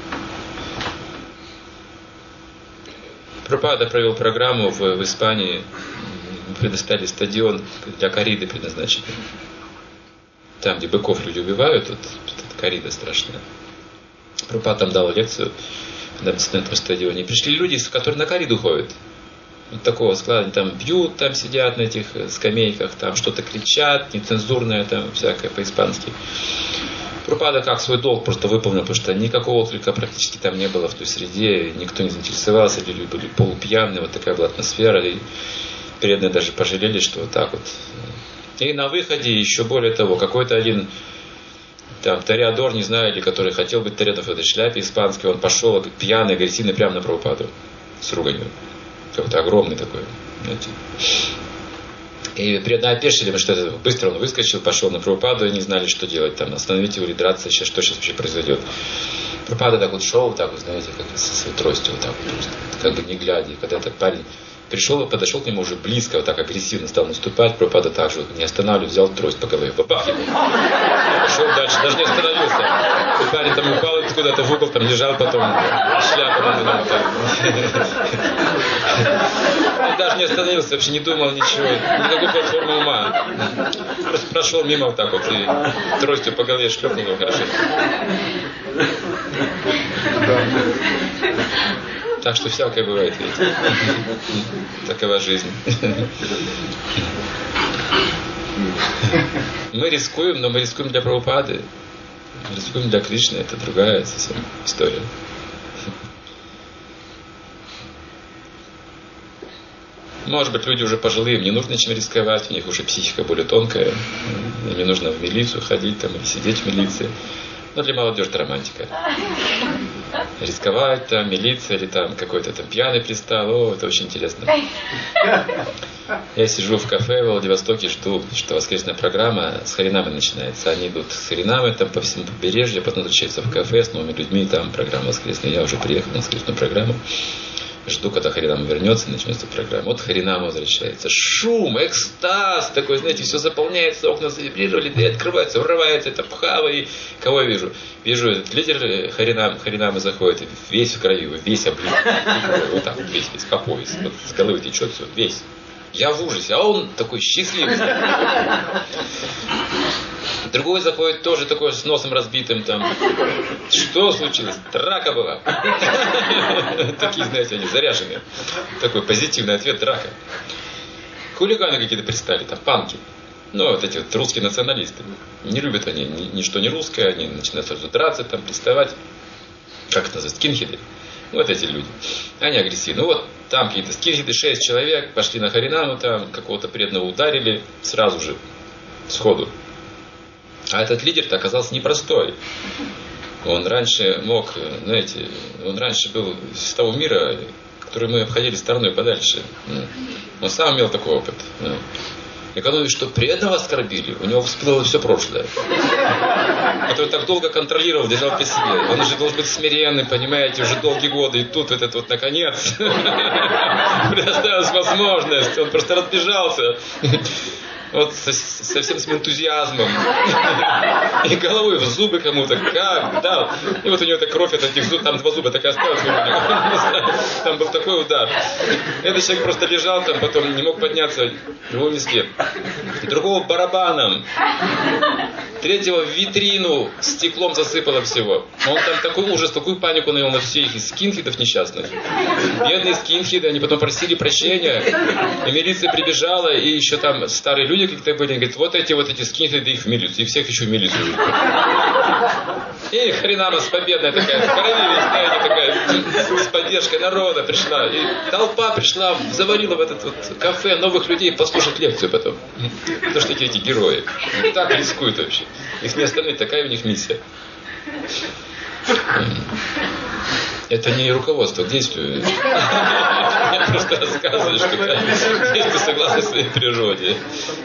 Прабхупада провел программу в Испании. Предоставили стадион для корриды предназначенный. Там, где быков люди убивают, вот коррида страшная. Прабхупада там дал лекцию на этом стадионе. И пришли люди, которые на корриду ходят. Вот такого склада, они там бьют, там сидят на этих скамейках, там что-то кричат, нецензурное, там всякое по-испански. Прабхупада как свой долг просто выполнил, потому что никакого отклика практически там не было в той среде, никто не заинтересовался, люди были полупьяные, вот такая была атмосфера, и преданные даже пожалели, что вот так вот. И на выходе еще более того, какой-то один там тореадор, не знаю, или который хотел быть тореадором в этой шляпе испанской, он пошел пьяный, агрессивный прямо на Прабхупаду с руганью. Какой-то огромный такой, знаете. И преданные опешили, потому что это быстро он выскочил, пошел на Прабхупаду, и не знали, что делать там, остановить его или драться, сейчас, что сейчас вообще произойдет. Прабхупада так вот шел, так вот, знаете, как со своей тростью, вот так вот просто, как бы не глядя. И когда этот парень пришел, подошел к нему уже близко, вот так агрессивно стал наступать, Прабхупада так же, вот, не останавливаясь, взял трость по голове, бабах ему. Пошел дальше, даже не остановился. И парень там упал куда-то в угол, там лежал потом, шляпа там, так. Он даже не остановился, вообще не думал ничего, никакой платформы ума. Просто прошел мимо вот так вот и тростью по голове шлепнул его хорошо. Так что всякое бывает, видите. Такова жизнь. Мы рискуем, но мы рискуем для Прабхупады. Мы рискуем для Кришны, это другая совсем история. Может быть, люди уже пожилые, им не нужно чем рисковать, у них уже психика более тонкая, им не нужно в милицию ходить там, или сидеть в милиции. Но для молодежи это романтика. Рисковать там, милиция или там какой-то там пьяный пристал, это очень интересно. Я сижу в кафе в Владивостоке, жду, что воскресная программа с Харинамой начинается. Они идут с Харинамой там по всему побережью, потом встречаются в кафе с новыми людьми, там программа воскресная. Я уже приехал на воскресную программу. Жду, когда Харинама вернется, начнется программа. Вот Харинама возвращается. Шум, экстаз такой, знаете, все заполняется, окна завибрировали, дверь открывается, врывается, это пхава. И кого я вижу? Вижу, этот лидер Харинамы заходит, весь в крови, весь облит. Вот так вот, весь по пояс. Вот с головы течет все, весь. Я в ужасе, а он такой счастливый. Другой заходит тоже такой с носом разбитым там. Что случилось? Драка была. Такие, знаете, они заряженные. Такой позитивный ответ: драка. Хулиганы какие-то пристали, там панки. Ну, вот эти вот русские националисты. Не любят они ничто не русское, они начинают сразу драться, там, приставать. Как это называется? Скинхеды. Вот эти люди. Они агрессивны. Ну вот там какие-то скинхеды, 6 человек, пошли на Харинаму, там какого-то преданного ударили сразу же, сходу. А этот лидер-то оказался непростой. Он раньше мог, знаете, он раньше был из того мира, который мы обходили стороной подальше. Он сам имел такой опыт. И когда он видит, что преданного оскорбили, у него всплыло все прошлое. Который так долго контролировал, держал при себе. Он уже должен быть смиренным, понимаете, уже долгие годы. И тут этот вот наконец предоставилась возможность. Он просто разбежался. Вот совсем с энтузиазмом. И головой в зубы кому-то. Как? Да. И вот у него эта кровь от этих зубов. Там 2 зуба так и осталась. Там был такой удар. Этот человек просто лежал там, потом не мог подняться. Его унесли. Другого барабаном. 3-го в витрину стеклом засыпало всего. Он там такой ужас, такую панику навел на всех из скинхедов несчастных. Бедные скинхеды, они потом просили прощения. И милиция прибежала, и еще там старые люди какие-то были. Они говорят, вот эти скинхеды, их в милицию. И всех еще в милицию. И хренама с победной такая, в крови весь, знаете, такая, с поддержкой народа пришла. И толпа пришла, заварила в этот вот кафе новых людей послушать лекцию потом. Потому что эти герои так рискуют вообще. Их не остановить, такая у них миссия. Это не руководство к действию. Я просто рассказываю, что действие согласно своей природе.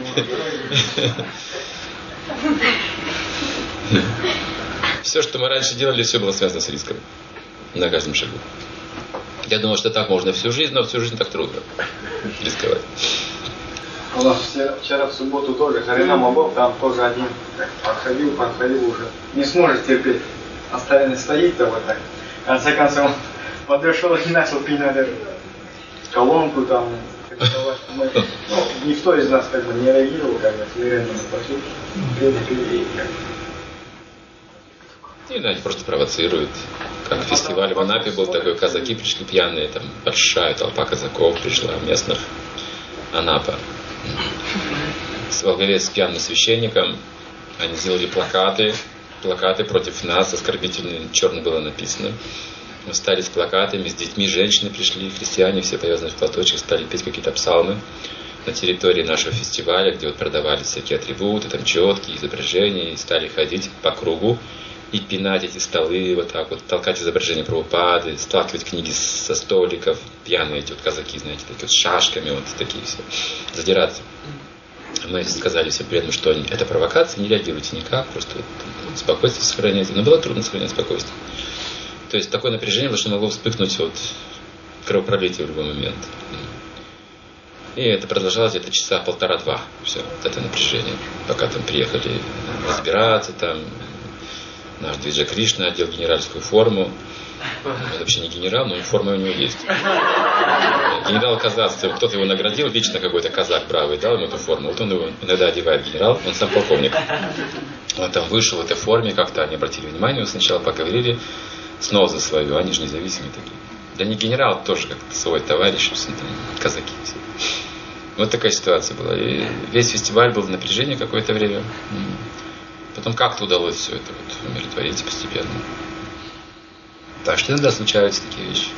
Все, что мы раньше делали, все было связано с риском. На каждом шагу. Я думал, что так можно всю жизнь, но всю жизнь так трудно рисковать. У нас вчера в субботу тоже Харинам Абов, там тоже один подходил уже. Не сможет терпеть. Постоянно стоит там вот так. В конце концов, подошел и начал пить надо колонку там. Никто из нас как бы не реагировал, как бы смиренно пошли. Пили. И да, они просто провоцируют. Как фестиваль в Анапе был такой, казаки пришли пьяные, там большая толпа казаков пришла, местных. Анапа. Во главе с пьяным священником они сделали плакаты против нас, оскорбительные, черно было написано. Мы стали с плакатами, с детьми, женщины пришли, христиане, все повязаны в платочек, стали петь какие-то псалмы на территории нашего фестиваля, где вот продавались всякие атрибуты, там четкие изображения, и стали ходить по кругу и пинать эти столы, вот так вот, толкать изображения Прабхупады, сталкивать книги со столиков, пьяные эти вот казаки, знаете, такие вот с шашками, вот такие все, задираться. Мы сказали всем преданным, что это провокация, не реагируйте никак, просто спокойствие сохраняйте. Но было трудно сохранять спокойствие. То есть такое напряжение, что могло вспыхнуть вот кровопролитие в любой момент. И это продолжалось где-то часа 1,5-2. Все, вот это напряжение. Пока там приехали разбираться, там наш Двиджа Кришна одел генеральскую форму. Он вообще не генерал, но форма у него есть. Генерал казацтва, кто-то его наградил, лично какой-то казак бравый дал ему эту форму. Вот он его иногда одевает генерал, он сам полковник. Он там вышел в этой форме, как-то они обратили внимание, сначала поговорили, снова за свою, они же независимые такие. Да не генерал, тоже как-то свой товарищ, там, казаки все. Вот такая ситуация была. И весь фестиваль был в напряжении какое-то время. Потом как-то удалось все это вот умиротворить постепенно. Так что иногда случаются такие вещи.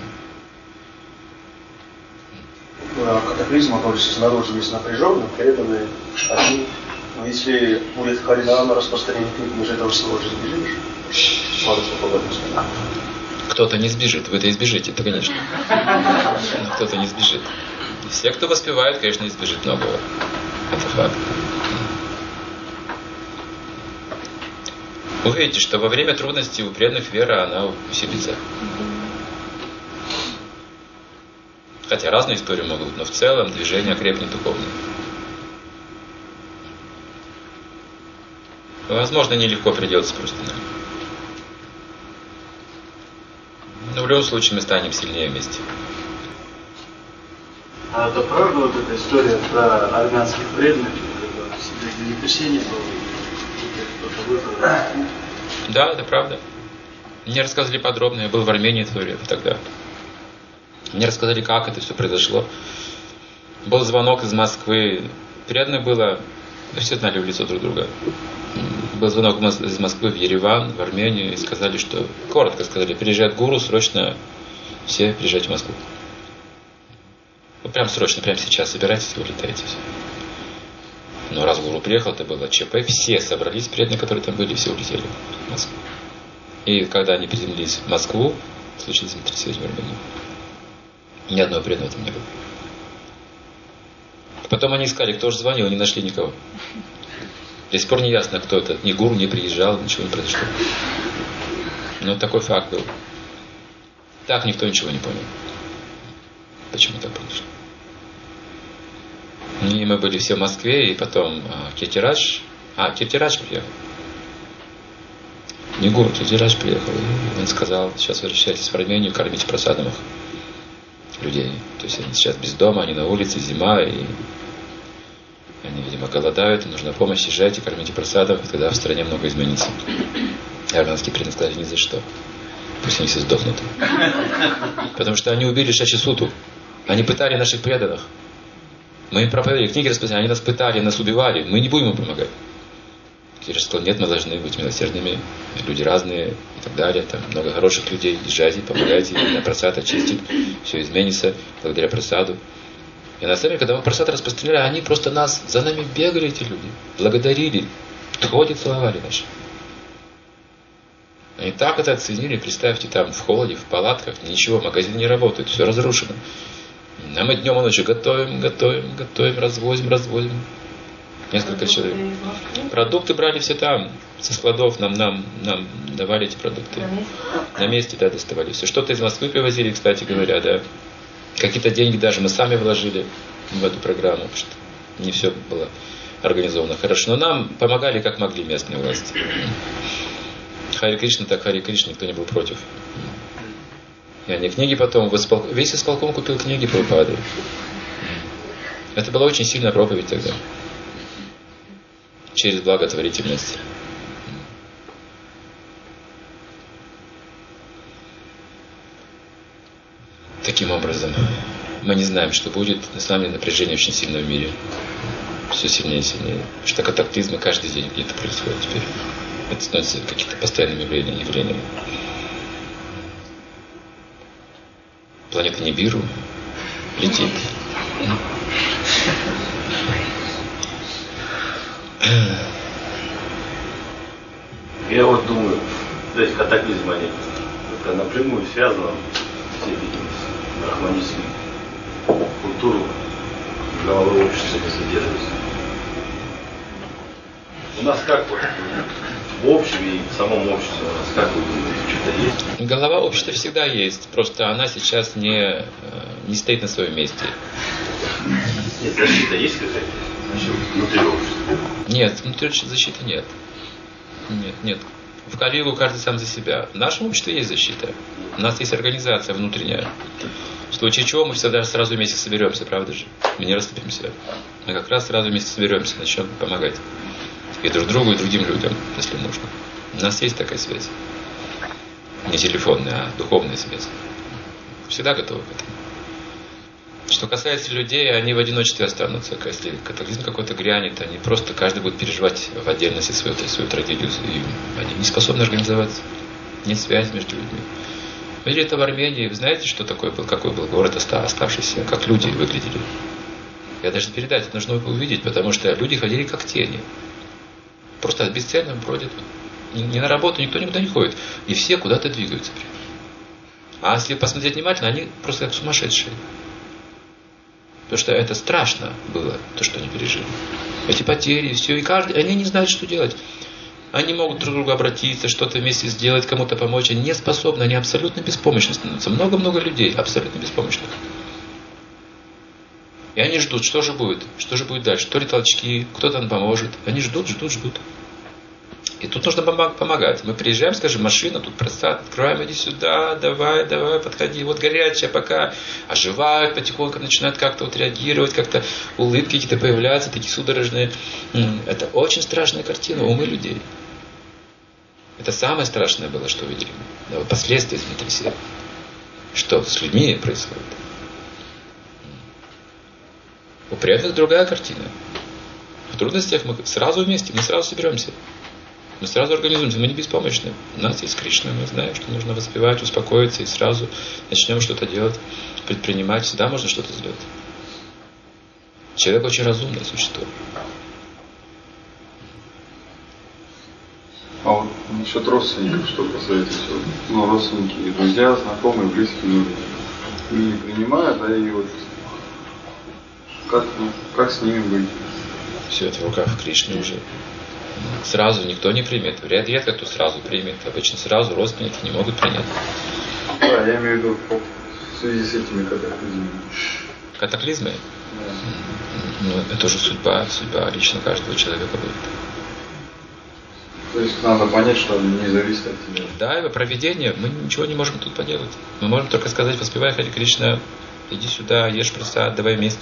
Катаклизм, который снаружи есть напряженный, преданные, они, но если будет Харинама распространение книг, мы же этого всего же избежишь. Кто-то не сбежит, вы-то избежите, это конечно. Но кто-то не сбежит. Все, кто воспевает, конечно, избежит многого. Это факт. Вы видите, что во время трудностей у преданных вера, она усилится. Хотя разные истории могут быть, но в целом движение окрепнет духовно. Возможно, нелегко придется просто. Но в любом случае мы станем сильнее вместе. А это правда вот эта история про армянских преданных, когда землетрясение было? Да, это правда. Мне рассказали подробно, я был в Армении в то время тогда. Мне рассказали, как это все произошло. Был звонок из Москвы. Приятно было, все знали в лицо друг друга. Был звонок из Москвы в Ереван, в Армению, и сказали, что, коротко сказали, приезжает гуру, срочно все приезжайте в Москву. Вот прям срочно, прямо сейчас собирайтесь и улетайте. Но раз гуру приехал, это было ЧП, все собрались, преданные, которые там были, все улетели в Москву. И когда они приземлились в Москву, случилось землетрясение в Армении. Ни одного преданного там не было. Потом они искали, кто же звонил, не нашли никого. До сих пор не ясно, кто это. Ни гуру не приезжал, ничего не произошло. Но такой факт был. Так никто ничего не понял. Почему так произошло? И мы были все в Москве, и потом Киртирадж приехал. Не гуру, Киртирадж приехал. И он сказал, сейчас возвращайтесь в Армению, кормите просадом их людей. То есть они сейчас без дома, они на улице, зима, и они, видимо, голодают, им нужна помощь, езжайте, кормите просадом, и тогда в стране много изменится. И армянские преданные сказали, ни за что. Пусть они все сдохнут. Потому что они убили Шачисуту. Они пытали наших преданных. Мы им проповедовали, книги распространяли, они нас пытали, нас убивали. Мы не будем им помогать. Кирилл сказал, нет, мы должны быть милосердными. Люди разные и так далее. Там много хороших людей. Езжайте, помогайте. На просад очистит. Все изменится благодаря просаду. И на самом деле, когда мы просад распространяли, они просто за нами бегали, эти люди. Благодарили. Ходят, целовали наши. Они так это оценили. Представьте, там в холоде, в палатках, ничего, магазин не работает, все разрушено. А мы днем и ночью готовим, развозим. Несколько человек. Продукты брали все там, со складов нам давали эти продукты. На месте, да, доставали все. Что-то из Москвы привозили, кстати говоря, да. Какие-то деньги даже мы сами вложили в эту программу, потому что не все было организовано хорошо. Но нам помогали, как могли, местные власти. Хари Кришна, так Хари Кришна, никто не был против. И они книги потом, весь исполком купил книги Прабхупады. Это была очень сильная проповедь тогда. Через благотворительность. Таким образом, мы не знаем, что будет. На самом деле напряжение очень сильное в мире. Все сильнее и сильнее. Потому что катаклизмы каждый день где-то происходят теперь. Это становится какими-то постоянными явлениями. Планета Нибиру летит. Я вот думаю, то есть катаклизмы, они это напрямую связано с брахманистской культурой головой общества не содержится. У нас как вот в общем и в самом обществе у нас как вы думаете, что-то есть? Голова общества всегда есть, просто она сейчас не стоит на своем месте. Нет, защита есть какая-то? Значит, внутри общества? Нет, внутри защиты нет. Нет. В Кали-югу каждый сам за себя. В нашем обществе есть защита. У нас есть организация внутренняя. В случае чего мы всегда сразу вместе соберемся, правда же? Мы не расступимся. Мы как раз сразу вместе соберемся, начнем помогать. И друг другу, и другим людям, если нужно. У нас есть такая связь. Не телефонная, а духовная связь. Всегда готовы к этому. Что касается людей, они в одиночестве останутся. Если катаклизм какой-то грянет, они просто, каждый будет переживать в отдельности свою трагедию. И они не способны организоваться. Нет связи между людьми. Мы видели это в Армении. Вы знаете, что такое был, какой был город оставшийся, как люди выглядели? Я даже передать это нужно увидеть, потому что люди ходили как тени. Просто бесцельно бродят. Ни на работу никто никуда не ходит. И все куда-то двигаются. А если посмотреть внимательно, они просто как сумасшедшие. Потому что это страшно было, то, что они пережили. Эти потери, все. И они не знают, что делать. Они могут друг к другу обратиться, что-то вместе сделать, кому-то помочь. Они не способны, они абсолютно беспомощны становятся. Много-много людей абсолютно беспомощных. И они ждут, что же будет дальше. То ли толчки, кто-то нам поможет. Они ждут. И тут нужно помогать. Мы приезжаем, скажем, машина, тут просад, открываем, иди сюда, давай, подходи. Вот горячая, пока оживают, потихоньку начинают как-то вот реагировать, как-то улыбки какие-то появляются, такие судорожные. Это очень страшная картина, умы людей. Это самое страшное было, что увидели. Последствия землетрясения. Что с людьми происходит. У преданных другая картина. В трудностях мы сразу вместе, мы сразу соберемся. Мы сразу организуемся, мы не беспомощны. У нас есть Кришна, мы знаем, что нужно воспевать, успокоиться и сразу начнем что-то делать, предпринимать. Всегда можно что-то сделать. Человек очень разумное существо. А вот Насчет родственников, что посоветуете? Ну, родственники, друзья, знакомые, близкие люди не принимают, а и вот как с ними быть? Все это в руках Кришны уже. Сразу никто не примет. Редко кто сразу примет. Обычно сразу родственники не могут принять. Да, я имею в виду в связи с этими катаклизмами. Катаклизмы? Да. Ну, это уже судьба лично каждого человека будет. То есть надо понять, что не зависит от тебя. Да, его проведение, мы ничего не можем тут поделать. Мы можем только сказать: воспевай Харе Кришна, иди сюда, ешь прасад, давай вместе.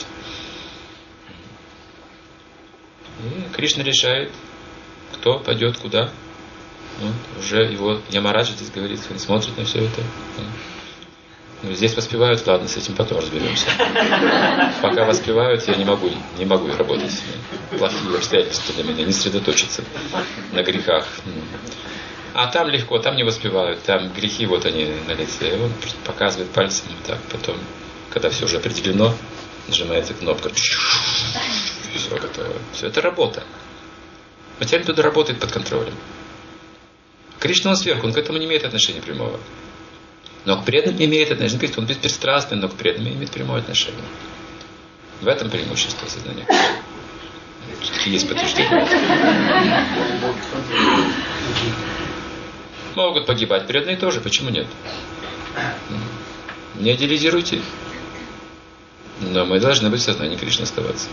И Кришна решает, кто пойдет куда. Вот, уже его Ямараджа здесь говорит, он смотрит на все это. Здесь воспевают, ладно, с этим потом разберемся. Пока воспевают, я не могу работать. Плохие обстоятельства для меня, не сосредоточиться на грехах. А там легко, там не воспевают, там грехи, вот они на лице. И он просто показывает пальцем, так, потом, когда все уже определено, нажимается кнопка. Все готово. Все, это работа. Материаль туда работает под контролем. Кришна он сверху, он к этому не имеет отношения прямого. Но к преданным имеет отношение. Он беспристрастный, но к преданным имеет прямое отношение. В этом преимущество сознания. Все-таки есть подтверждение. Могут погибать преданные тоже, почему нет? Не идеализируйте. Но мы должны быть в сознании Кришны оставаться.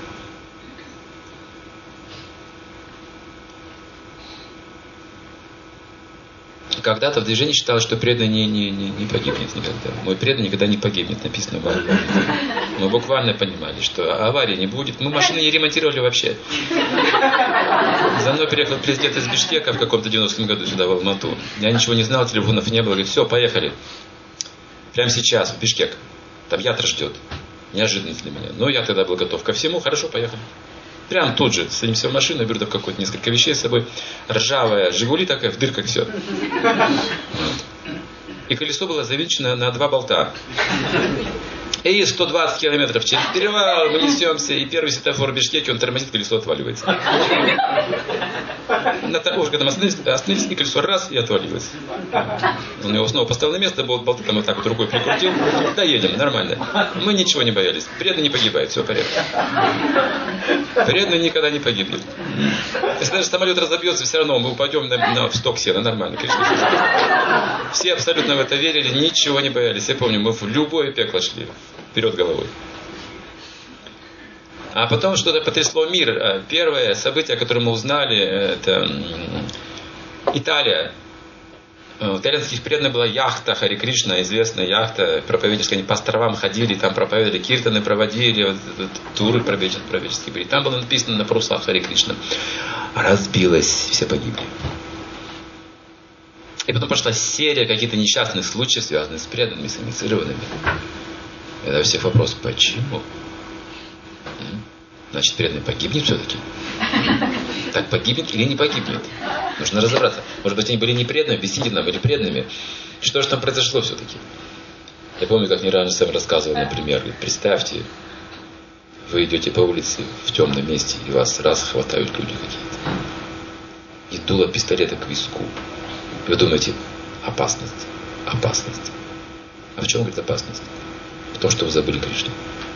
Когда-то в движении считалось, что преданный не погибнет никогда. Мой преданный никогда не погибнет, написано в Бхагавад. Мы буквально понимали, что аварии не будет. Мы машины не ремонтировали вообще. За мной приехал президент из Бишкека в каком-то 90-м году сюда, в Алмату. Я ничего не знал, телефонов не было. Говорит: все, поехали. Прямо сейчас, в Бишкек. Там ятра ждет. Неожиданность для меня. Но я тогда был готов ко всему. Хорошо, поехали. Прям тут же садимся в машину, я беру там какое-то несколько вещей с собой. Ржавая Жигули такая, в дырках все. И колесо было завинчено на 2 болта. И 120 километров через перевал мы несемся, и первый светофор в Бишкеке, он тормозит, колесо отваливается. Уже когда мы остановились, и колесо раз, и отвалилось. Он его снова поставил на место, болты там вот так вот рукой прикрутил. Да, едем, нормально. Мы ничего не боялись. Преданный не погибает, все в порядке. Преданный никогда не погибнет. Если даже самолет разобьется, все равно мы упадем в сток сена, нормально. Все абсолютно в это верили, ничего не боялись. Я помню, мы в любое пекло шли. Вперед головой. А потом что-то потрясло мир. Первое событие, о котором мы узнали, это Италия. У итальянских преданных была яхта Харе Кришна, известная яхта проповедническая. Они по островам ходили, там проповедовали, киртаны проводили, туры пророческие были. Там было написано на парусах Харе Кришна. Разбилось, все погибли. И потом пошла серия каких-то несчастных случаев, связанных с преданными, с инициированными. Это у всех вопрос: почему? Значит, преданный погибнет все-таки? Так погибнет или не погибнет? Нужно разобраться. Может быть, они были не преданными, объясните нам, или преданными. Что же там произошло все-таки? Я помню, как Нирвана сам рассказывал, например, представьте, вы идете по улице в темном месте, и вас раз хватают люди какие-то. И дуло пистолета к виску. Вы думаете: опасность, опасность. А в чем, говорит, опасность? В том, что вы забыли Кришну.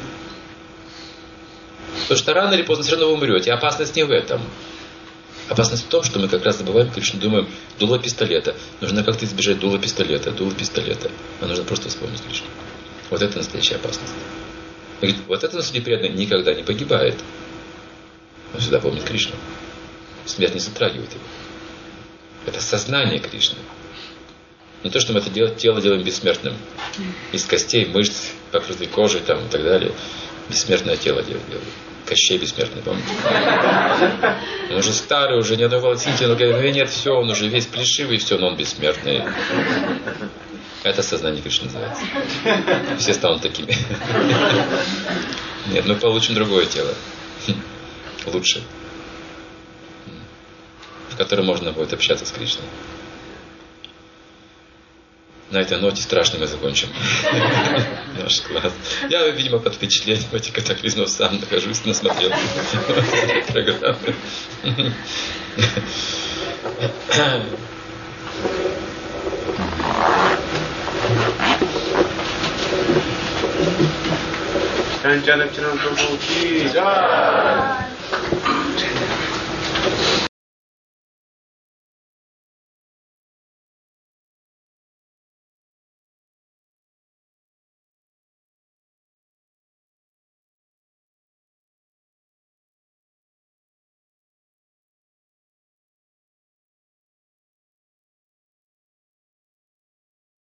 Потому что рано или поздно все равно вы умрете. Опасность не в этом. Опасность в том, что мы как раз забываем Кришну, думаем: дуло пистолета. Нужно как-то избежать дула пистолета. А нужно просто вспомнить Кришну. Вот это настоящая опасность. Говорит, вот этот среди преданных никогда не погибает. Он всегда помнит Кришну. Смерть не затрагивает его. Это сознание Кришны. Не то, что мы это тело делаем бессмертным. Из костей, мышц, покрытой кожей там, и так далее. Бессмертное тело делаем. Кощей бессмертный, помните? Он уже старый, уже ни одной волосинки, но говорит: нет, все, он уже весь плешивый, все, но он бессмертный. Это сознание Кришны называется. Все станут такими. Нет, мы получим другое тело. Лучше. В котором можно будет общаться с Кришной. На этой ноте страшно мы закончим наш класс. Я, видимо, под впечатлением этих катаклизмов сам нахожусь, насмотрел программы. Канчана Прабху ки.